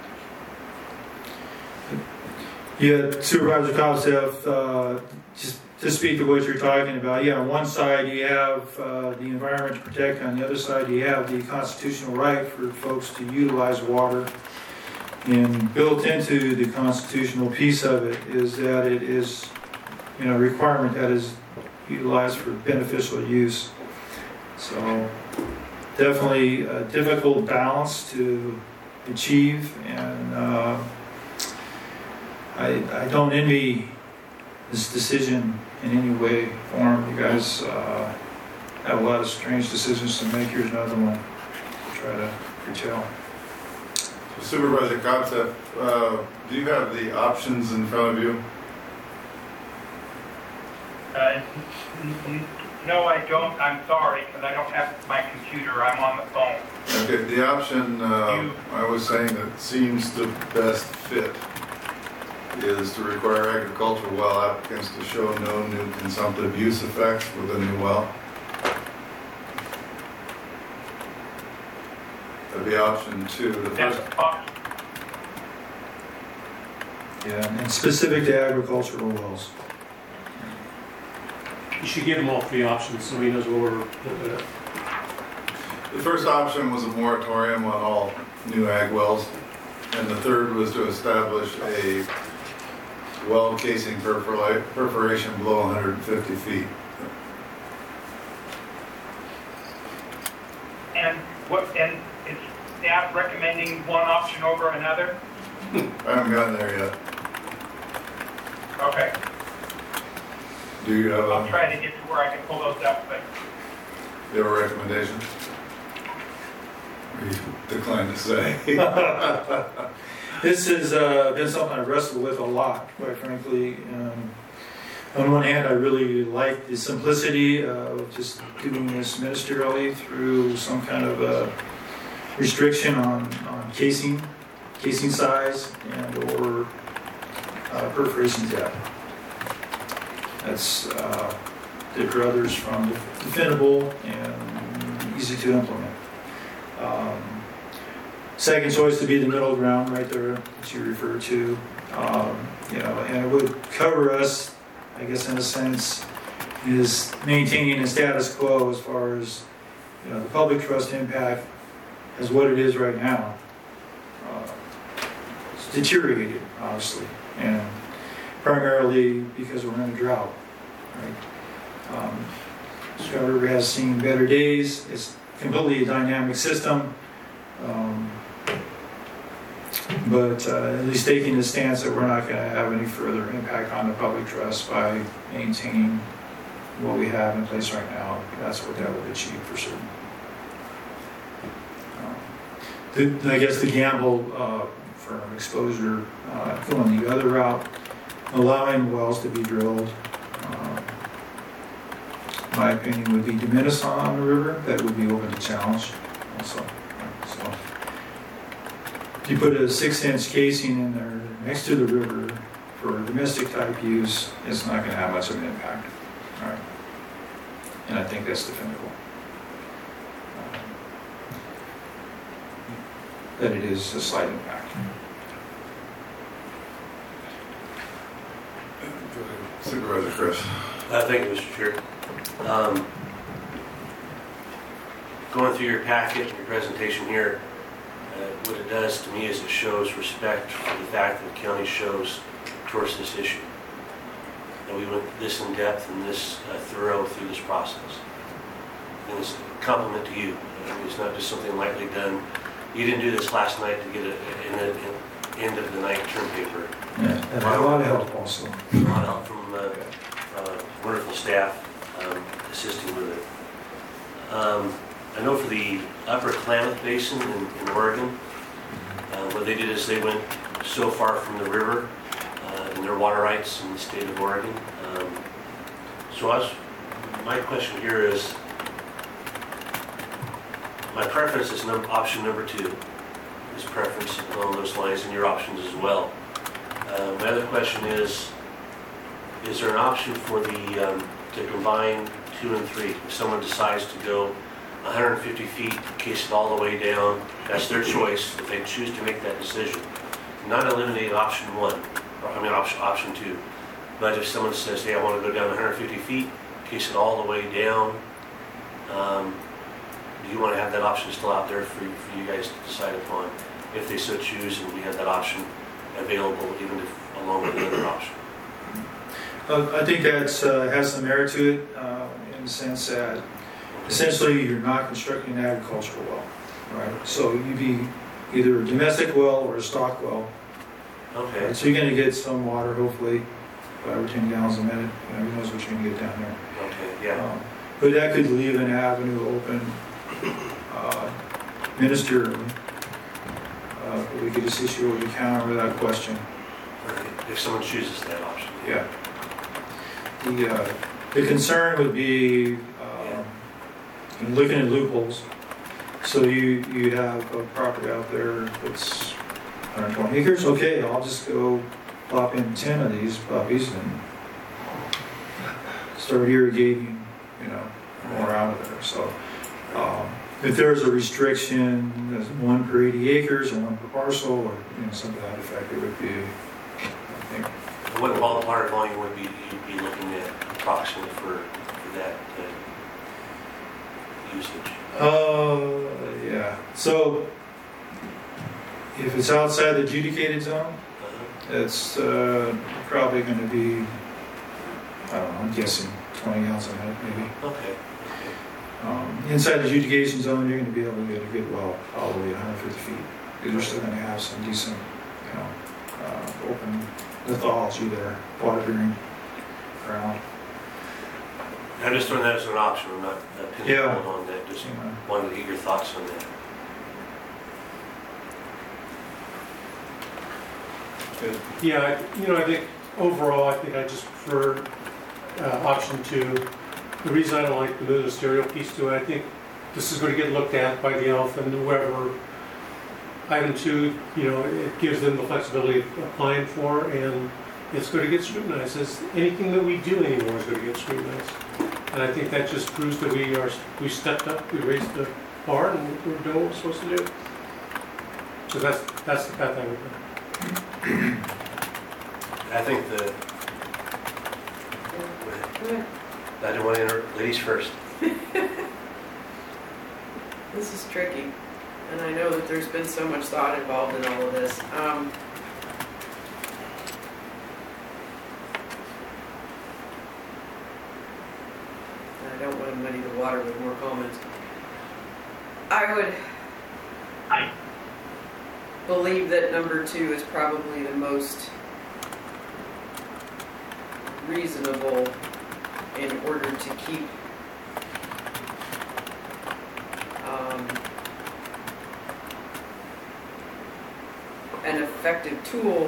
Yeah, Supervisor Kovtsev, uh, just to speak to what you're talking about, yeah, on one side you have uh, the environment to protect, on the other side you have the constitutional right for folks to utilize water. And built into the constitutional piece of it is that it is, you know, a requirement that is utilized for beneficial use. So definitely a difficult balance to achieve, and uh, I, I don't envy this decision in any way, form. You guys uh, have a lot of strange decisions to make. Here's another one to try to curtail. Supervisor Kovtsev, uh, do you have the options in front of you? Uh, no, I don't. I'm sorry, because I don't have my computer. I'm on the phone. Okay, the option uh, I was saying that seems to best fit is to require agricultural well applicants to show no new consumptive use effects with a new well. That'd be option two. The That's first, option. Yeah, and specific to agricultural wells. You should give him all three options so he knows what we're looking at. the first option was a moratorium on all new ag wells, and the third was to establish a well casing perfora- perforation below one hundred fifty feet. And what? And is staff recommending one option over another? I haven't gotten there yet. Okay. Do you have I'll a, try to get to where I can pull those up, but you have a recommendation? Or you decline to say? This has uh, been something I've wrestled with a lot, quite frankly. Um, on one hand, I really like the simplicity of just doing this ministerially through some kind of a restriction on, on casing, casing size, and or uh, perforation depth. That's uh, differ others from defendable and easy to implement. Um, second choice to be the middle ground right there that you refer to. Um, you know, and it would cover us, I guess, in a sense, is maintaining the status quo as far as, you know, the public trust impact as what it is right now. Uh, it's deteriorated, obviously, and primarily because we're in a drought, right? Um, Scott River has seen better days. It's completely a dynamic system. Um, but uh, at least taking the stance that we're not going to have any further impact on the public trust by maintaining what we have in place right now. That's what that would achieve for certain. Um, the, I guess the gamble uh, for exposure uh, going the other route, allowing wells to be drilled, um, my opinion would be de minimis on the river. That would be open to challenge also. So if you put a six-inch casing in there next to the river for domestic type use, it's not going to have much of an impact. All right, and I think that's defendable. Um, that it is a slight impact. Supervisor Chris. Uh, thank you, Mister Chair. Um, Going through your packet and your presentation here, uh, what it does to me is it shows respect for the fact that the county shows towards this issue. That we went this in depth and this uh, thorough through this process. And it's a compliment to you. I mean, it's not just something lightly done. You didn't do this last night to get a, an end of the night term paper. Yeah, and a lot of help also. A lot of help from uh, uh, wonderful staff um, assisting with it. Um, I know for the Upper Klamath Basin in, in Oregon, uh, what they did is they went so far from the river uh, in their water rights in the state of Oregon. Um, so I was, my question here is, my preference is num option number two, is preference along those lines, and your options as well. Uh, my other question is, is there an option for the, um, to combine two and three? If someone decides to go one hundred fifty feet, case it all the way down, that's their choice, if they choose to make that decision. Not eliminate option one, or I mean option, option two. But if someone says, hey, I want to go down one hundred fifty feet, case it all the way down, um, do you want to have that option still out there for, for you guys to decide upon, if they so choose, and we have that option available even if along with the other option? Uh, I think that uh, has some merit to it uh, in the sense that essentially you're not constructing an agricultural well, right? So you'd be either a domestic well or a stock well. Okay. Right? So you're going to get some water, hopefully, five or ten gallons a minute. You know, who knows what you're going to get down there. Okay, yeah. Um, but that could leave an avenue open uh, ministerially. Uh, we could just issue over the counter without question. If someone chooses that option. Yeah. The, uh, the concern would be um, looking at loopholes. So you, you have a property out there that's one hundred twenty acres. Okay, I'll just go plop in ten of these puppies and start irrigating, you know, more out of there. So um, if there's a restriction, there's one per eighty acres or one per parcel or you know, something to that effect, it would be, I think. What ballpark volume would be you'd be looking at approximately for, for that uh, usage? Uh, yeah. So if it's outside the adjudicated zone, Uh-huh. it's uh, probably going to be, I don't know, I'm guessing twenty gallons a minute maybe. Okay. Um, inside the adjudication zone, you're going to be able to get a good well all the way one hundred fifty feet. Because you're still going to have some decent, you know, uh, open lithology there, water bearing ground. I'm just throwing that as an option. I'm not uh, pinning Yeah. on that. Just Yeah. wanted to get your thoughts on that. Good. Yeah, I- you know, I think overall, I think I just prefer uh, option two. The reason I don't like the ministerial piece to it, I think this is going to get looked at by the L F and whoever. Item two, you know, it gives them the flexibility of applying for, and it's going to get scrutinized. As anything that we do anymore is going to get scrutinized. And I think that just proves that we are, we stepped up, we raised the bar, and we're doing what we're supposed to do. So that's, that's the path I would go. I think the. I don't want to interrupt. Ladies first. This is tricky, and I know that there's been so much thought involved in all of this. Um, I don't want to muddy the water with more comments. I would believe that number two is probably the most reasonable in order to keep um, an effective tool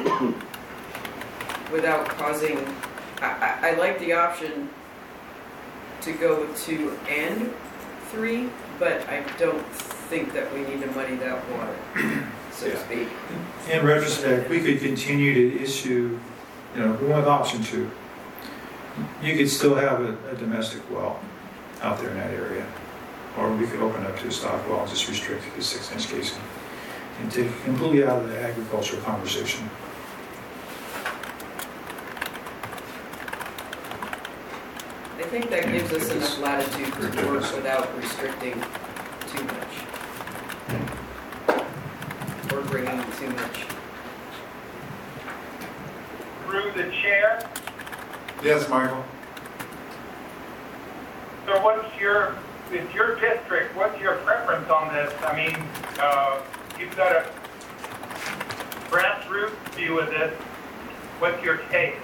without causing. I, I, I like the option to go with two and three, but I don't think that we need to muddy that water, so to Yeah. speak. In retrospect, we could continue to issue, you know, we want option two. You could still have a, a domestic well out there in that area. Or we could open up to a stock well and just restrict it to six inch casing. And take it completely out of the agricultural conversation. think that gives us enough latitude to work without restricting too much. Or bringing too much. Through the chair, Yes, Michael? so what's your, it's your district, what's your preference on this? I mean, uh, you've got a grassroots view of this. What's your take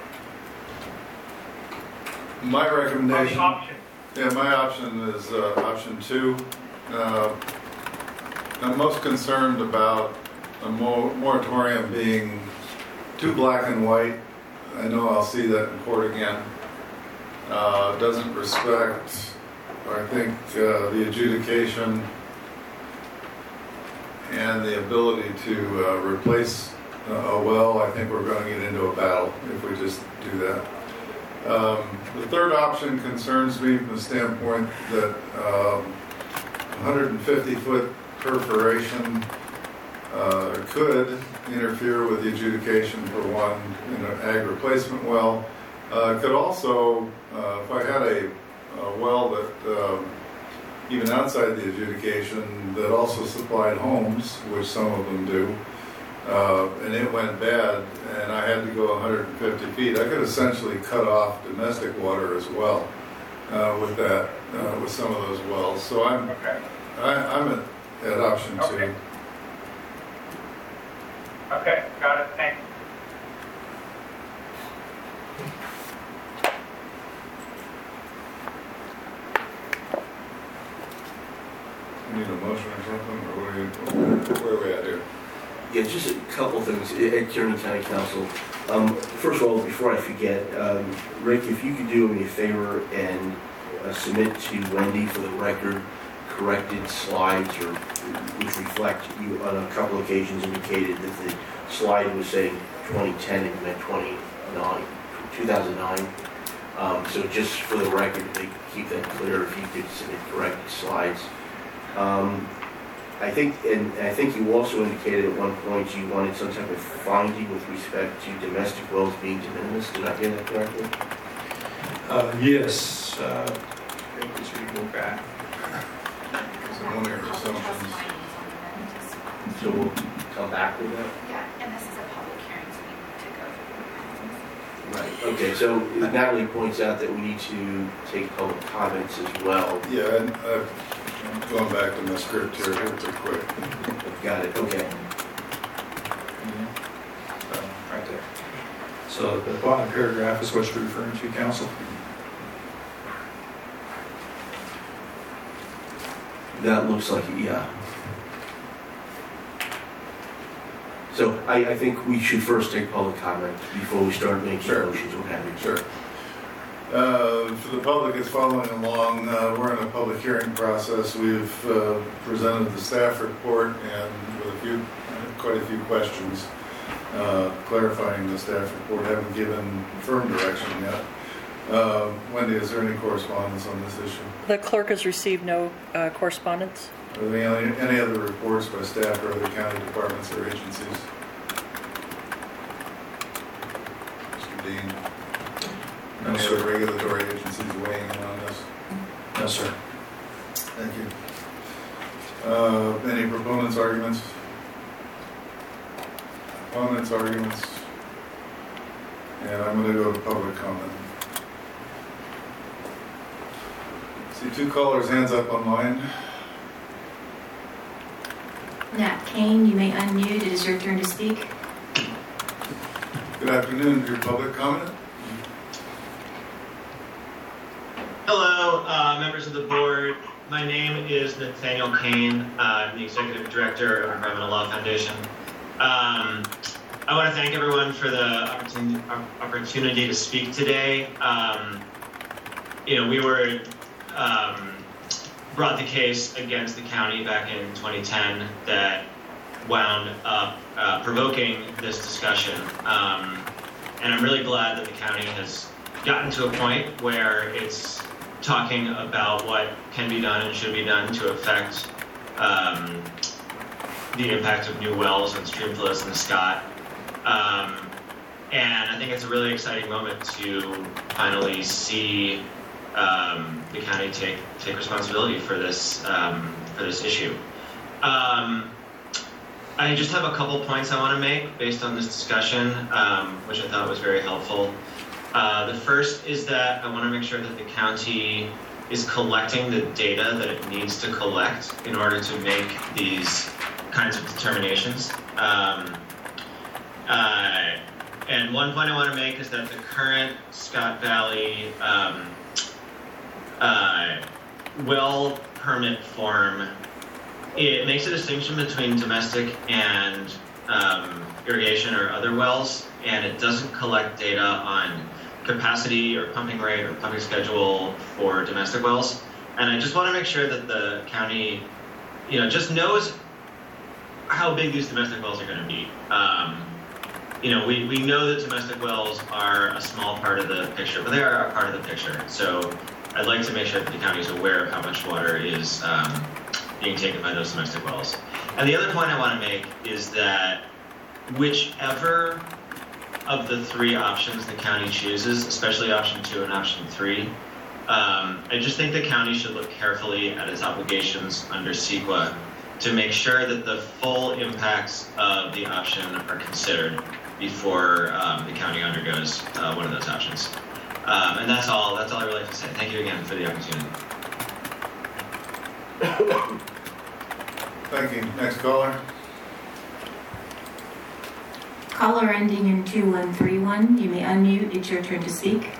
My on the recommendation, option? yeah, my option is uh, option two. Uh, I'm most concerned about a mo- moratorium being too black and white. I know I'll see that in court again. Uh, doesn't respect, I think, uh, the adjudication and the ability to uh, replace uh, a well. I think we're going to get into a battle if we just do that. Um, the third option concerns me from the standpoint that um, one hundred fifty foot perforation uh, could interfere with the adjudication for one in an ag replacement well. Uh, could also, uh, if I had a, a well that um, even outside the adjudication that also supplied homes, which some of them do, uh, and it went bad and I had to go one hundred fifty feet, I could essentially cut off domestic water as well uh, with that, uh, with some of those wells. So I'm, Okay. I, I'm at, at option Okay. two. Okay, got it, thanks. You need a motion or something, or what are you, where are we at here? Yeah, just a couple things, at Kearney County Council. Um, first of all, before I forget, um, Rick, if you could do me a favor and uh, submit to Wendy for the record corrected slides, or which reflect, you on a couple occasions indicated that the slide was saying twenty ten and meant twenty-nine, two thousand nine. Um, so just for the record, to keep that clear, if you could submit corrected slides. Um, I think, and I think you also indicated at one point you wanted some type of finding with respect to domestic wells being de minimis. Did I hear that correctly? Uh, yes, uh, please go back. So one of your assumptions. So we'll come back with that? Yeah, and this is a public hearing, so we need to go through the Right, okay, so Natalie points out that we need to take public comments as well. Yeah, and uh, I'm going back to my script here, real quick. Got it, okay. Uh, Right there. So the bottom paragraph is what you're referring to, council? That looks like, yeah. So I, I think we should first take public comment before we start making Sure. motions, what have you. Sure. Uh, For the public that's following along, uh, we're in a public hearing process. We've uh, presented the staff report and with a few, quite a few questions, uh, clarifying the staff report. Haven't given firm direction yet. Uh, Wendy, is there any correspondence on this issue? The clerk has received no uh, correspondence. Are there any, any other reports by staff or other county departments or agencies? Mister Dean? No, Any sir. other regulatory agencies weighing in on this? No, sir. Thank you. Uh, Any proponents, arguments? Opponents, arguments? And I'm going to go to public comment. See two callers, hands up online. Nat Kane, you may unmute. It is your turn to speak. Good afternoon, your public comment. Hello, uh, members of the board. My name is Nathaniel Kane. Uh, I'm the Executive Director of Environmental Law Foundation. Um, I want to thank everyone for the opportunity, opportunity to speak today. Um, you know, we were um, brought the case against the county back in twenty ten that wound up uh, provoking this discussion. Um, and I'm really glad that the county has gotten to a point where it's talking about what can be done and should be done to affect um, the impact of new wells on Streamflows and the Scott. Um, and I think it's a really exciting moment to finally see um, the county take take responsibility for this um, for this issue. Um, I just have a couple points I want to make based on this discussion, um, which I thought was very helpful. Uh, the first is that I want to make sure that the county is collecting the data that it needs to collect in order to make these kinds of determinations. Um, uh, and one point I want to make is that the current Scott Valley um, uh, well permit form, it makes a distinction between domestic and um, irrigation or other wells, and it doesn't collect data on capacity or pumping rate or pumping schedule for domestic wells. And I just want to make sure that the county, you know, just knows how big these domestic wells are going to be. Um, you know, we, we know that domestic wells are a small part of the picture, but they are a part of the picture. So I'd like to make sure that the county is aware of how much water is um, being taken by those domestic wells. And the other point I want to make is that whichever of the three options the county chooses, especially option two and option three, um, I just think the county should look carefully at its obligations under CEQA to make sure that the full impacts of the option are considered before um, the county undergoes uh, one of those options. Um, and that's all. That's all I really have to say. Thank you again for the opportunity. Thank you. Next caller. Caller ending in two one three one, you may unmute. It's your turn to speak.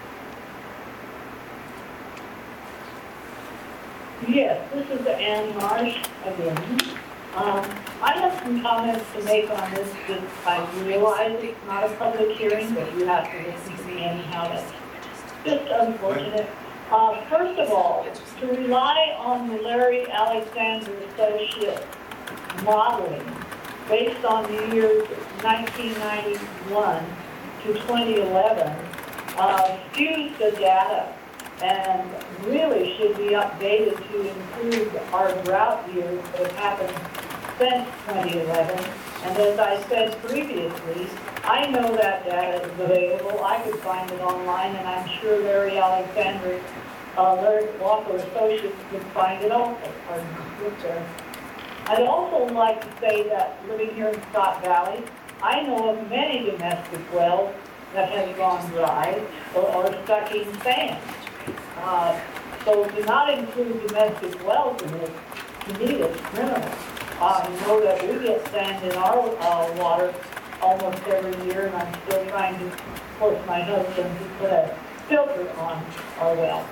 Yes, this is Ann Marsh again. Um, I have some comments to make on this. Because I realize it's not a public hearing, but you have to listen to me anyhow. That's just unfortunate. Uh, first of all, to rely on the Larry Alexander Associates modeling based on the years nineteen ninety-one to twenty eleven uh, skews the data and really should be updated to include our drought years that have happened since twenty eleven. And as I said previously, I know that data is available. I could find it online, and I'm sure Larry Alexander, uh, Larry Walker Associates could find it also. Pardon me, look there. I'd also like to say that living here in Scott Valley, I know of many domestic wells that have gone dry or are sucking sand. Uh, so to not include domestic wells in this, to me, it's criminal. Uh, I know that we get sand in our uh, water almost every year, and I'm still trying to force my husband to put a filter on our well.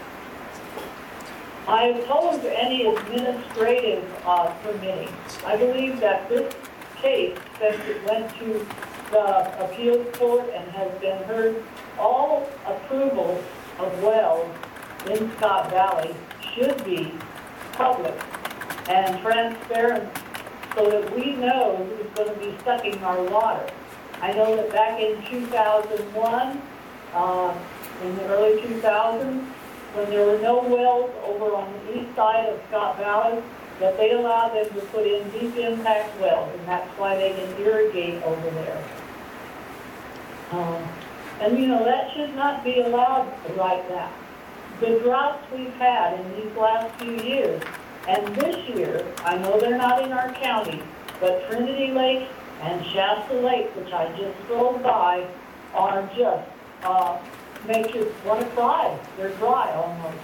I oppose any administrative uh, permitting. I believe that this case, since it went to the appeals court and has been heard, all approvals of wells in Scott Valley should be public and transparent so that we know who's going to be sucking our water. I know that back in two thousand one, uh, in the early two thousands, when there were no wells over on the east side of Scott Valley, that they allowed them to put in deep impact wells, and that's why they can irrigate over there. Um, and you know, that should not be allowed right now. The droughts we've had in these last few years, and this year, I know they're not in our county, but Trinity Lake and Shasta Lake, which I just drove by, are just, uh, make you want to cry. They're dry almost.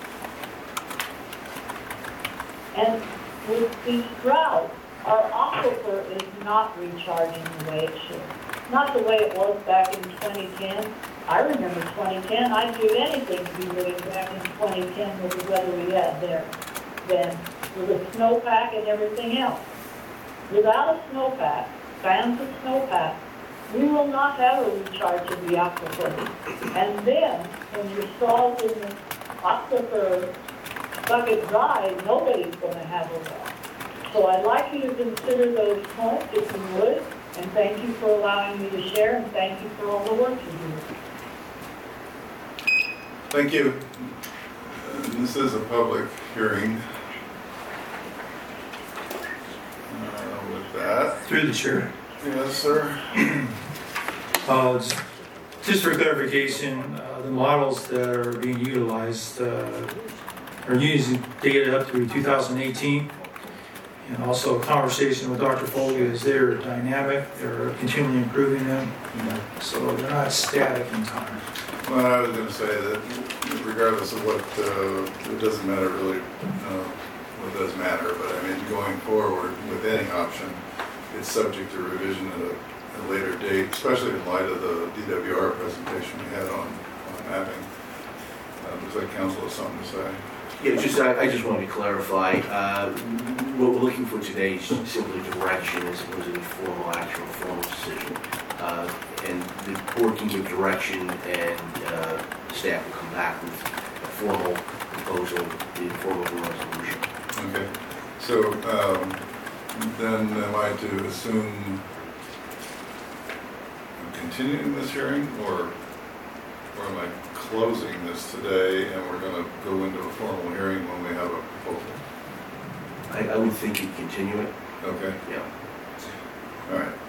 And with these droughts, our aquifer is not recharging the way it should. Not the way it was back in twenty ten. I remember twenty ten. I'd do anything to be living back in twenty ten with the weather we had there then, with a snowpack and everything else. Without a snowpack, fans of snowpack, we will not have a recharge of the aquifer. And then, when your stalls in the aquifer bucket dry, nobody's going to have a well. So I'd like you to consider those points, if you would, and thank you for allowing me to share, and thank you for all the work you do. Thank you. Uh, This is a public hearing. Uh, With that, Through the chair. yes, sir. Uh, Just for clarification, uh, uh, the models that are being utilized uh, are using data up through two thousand eighteen. And also a conversation with Doctor Foley is they're dynamic, they're continually improving them, so they're not static in time. Well, I was going to say that regardless of what, uh, it doesn't matter really, uh, what does matter, but I mean, going forward with any option, it's subject to revision at a, a later date, especially in light of the D W R presentation we had on, on mapping. Uh, Does that council have something to say? Yeah, just, I, I just wanted to clarify, uh, what we're looking for today is simply direction as opposed to any formal action or formal decision. Uh, and the board can give direction and, uh, staff will come back with a formal proposal in the form of a resolution. Okay, so um, then am I to assume I'm continuing this hearing, or, or am I closing this today and we're going to go into a formal hearing when we have a proposal? I, I would think you'd continue it. Okay, Yeah. all right.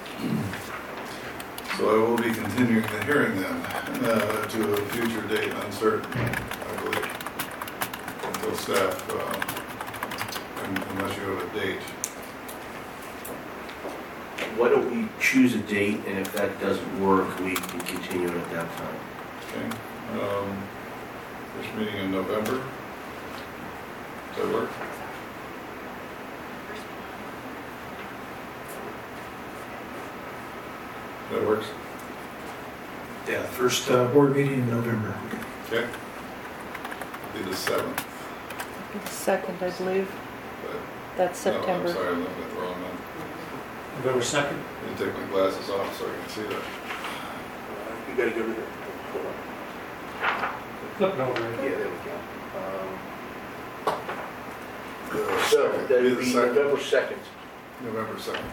So I will be continuing the hearing then uh, to a future date uncertain, I believe, until staff, uh, un- unless you have a date. Why don't we choose a date, and if that doesn't work, we can continue it at that time. Okay. Um, First meeting in November. Does that work? That works? Yeah, first uh, board meeting in November. Okay. Be the seventh. Second, I believe. That's No, September. I'm sorry, I'm looking at the wrong one. November second? Let me take my glasses off so I can see that. You gotta go to the, hold on. Flip it over. Yeah, there we go. Um, The So, second, that be would the be second. November second. November second.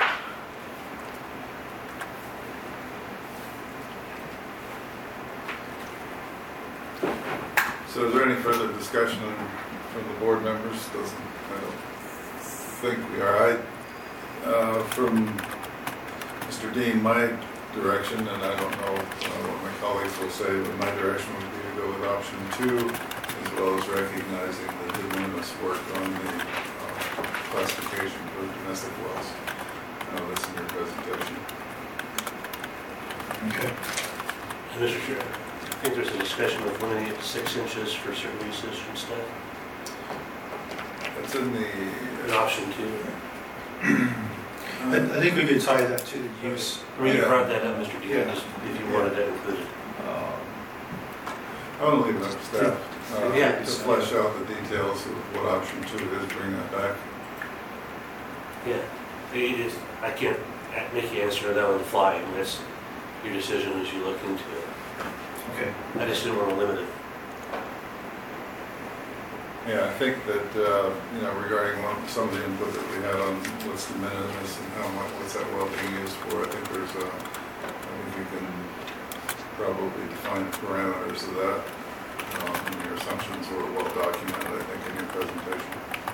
So is there any further discussion from the board members? Doesn't, I don't think we are. I, uh, from Mister Dean, my direction, and I don't know uh, what my colleagues will say, but my direction would be to go with option two, as well as recognizing the de minimis work on the uh, classification for domestic wells. Uh, that's in your presentation. Okay. And Mister Chair, I think there's a discussion of limiting it to six inches for certain uses from staff. That's in the. An option two. I, I think we could tie that to the use. I mean, you Yeah. brought that up, Mister Dean, Yeah. just if you wanted that included. Um, I want to leave it up to staff uh, Yeah. to flesh out the details of what option two is, bring that back. Yeah, it is, I can't make you answer that on the fly, and that's your decision as you look into it. Okay. I just didn't want to limit it. Yeah, I think that, uh, you know, regarding one, some of the input that we had on what's the minimus and how much, what's that well being used for, I think there's a, I think you can probably define the parameters of that. Um, and your assumptions were well documented, I think, in your presentation.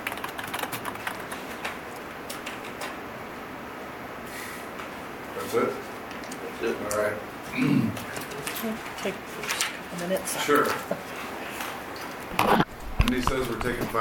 That's it? That's it. All right. Take a couple minutes. Sure. Andy says we're taking five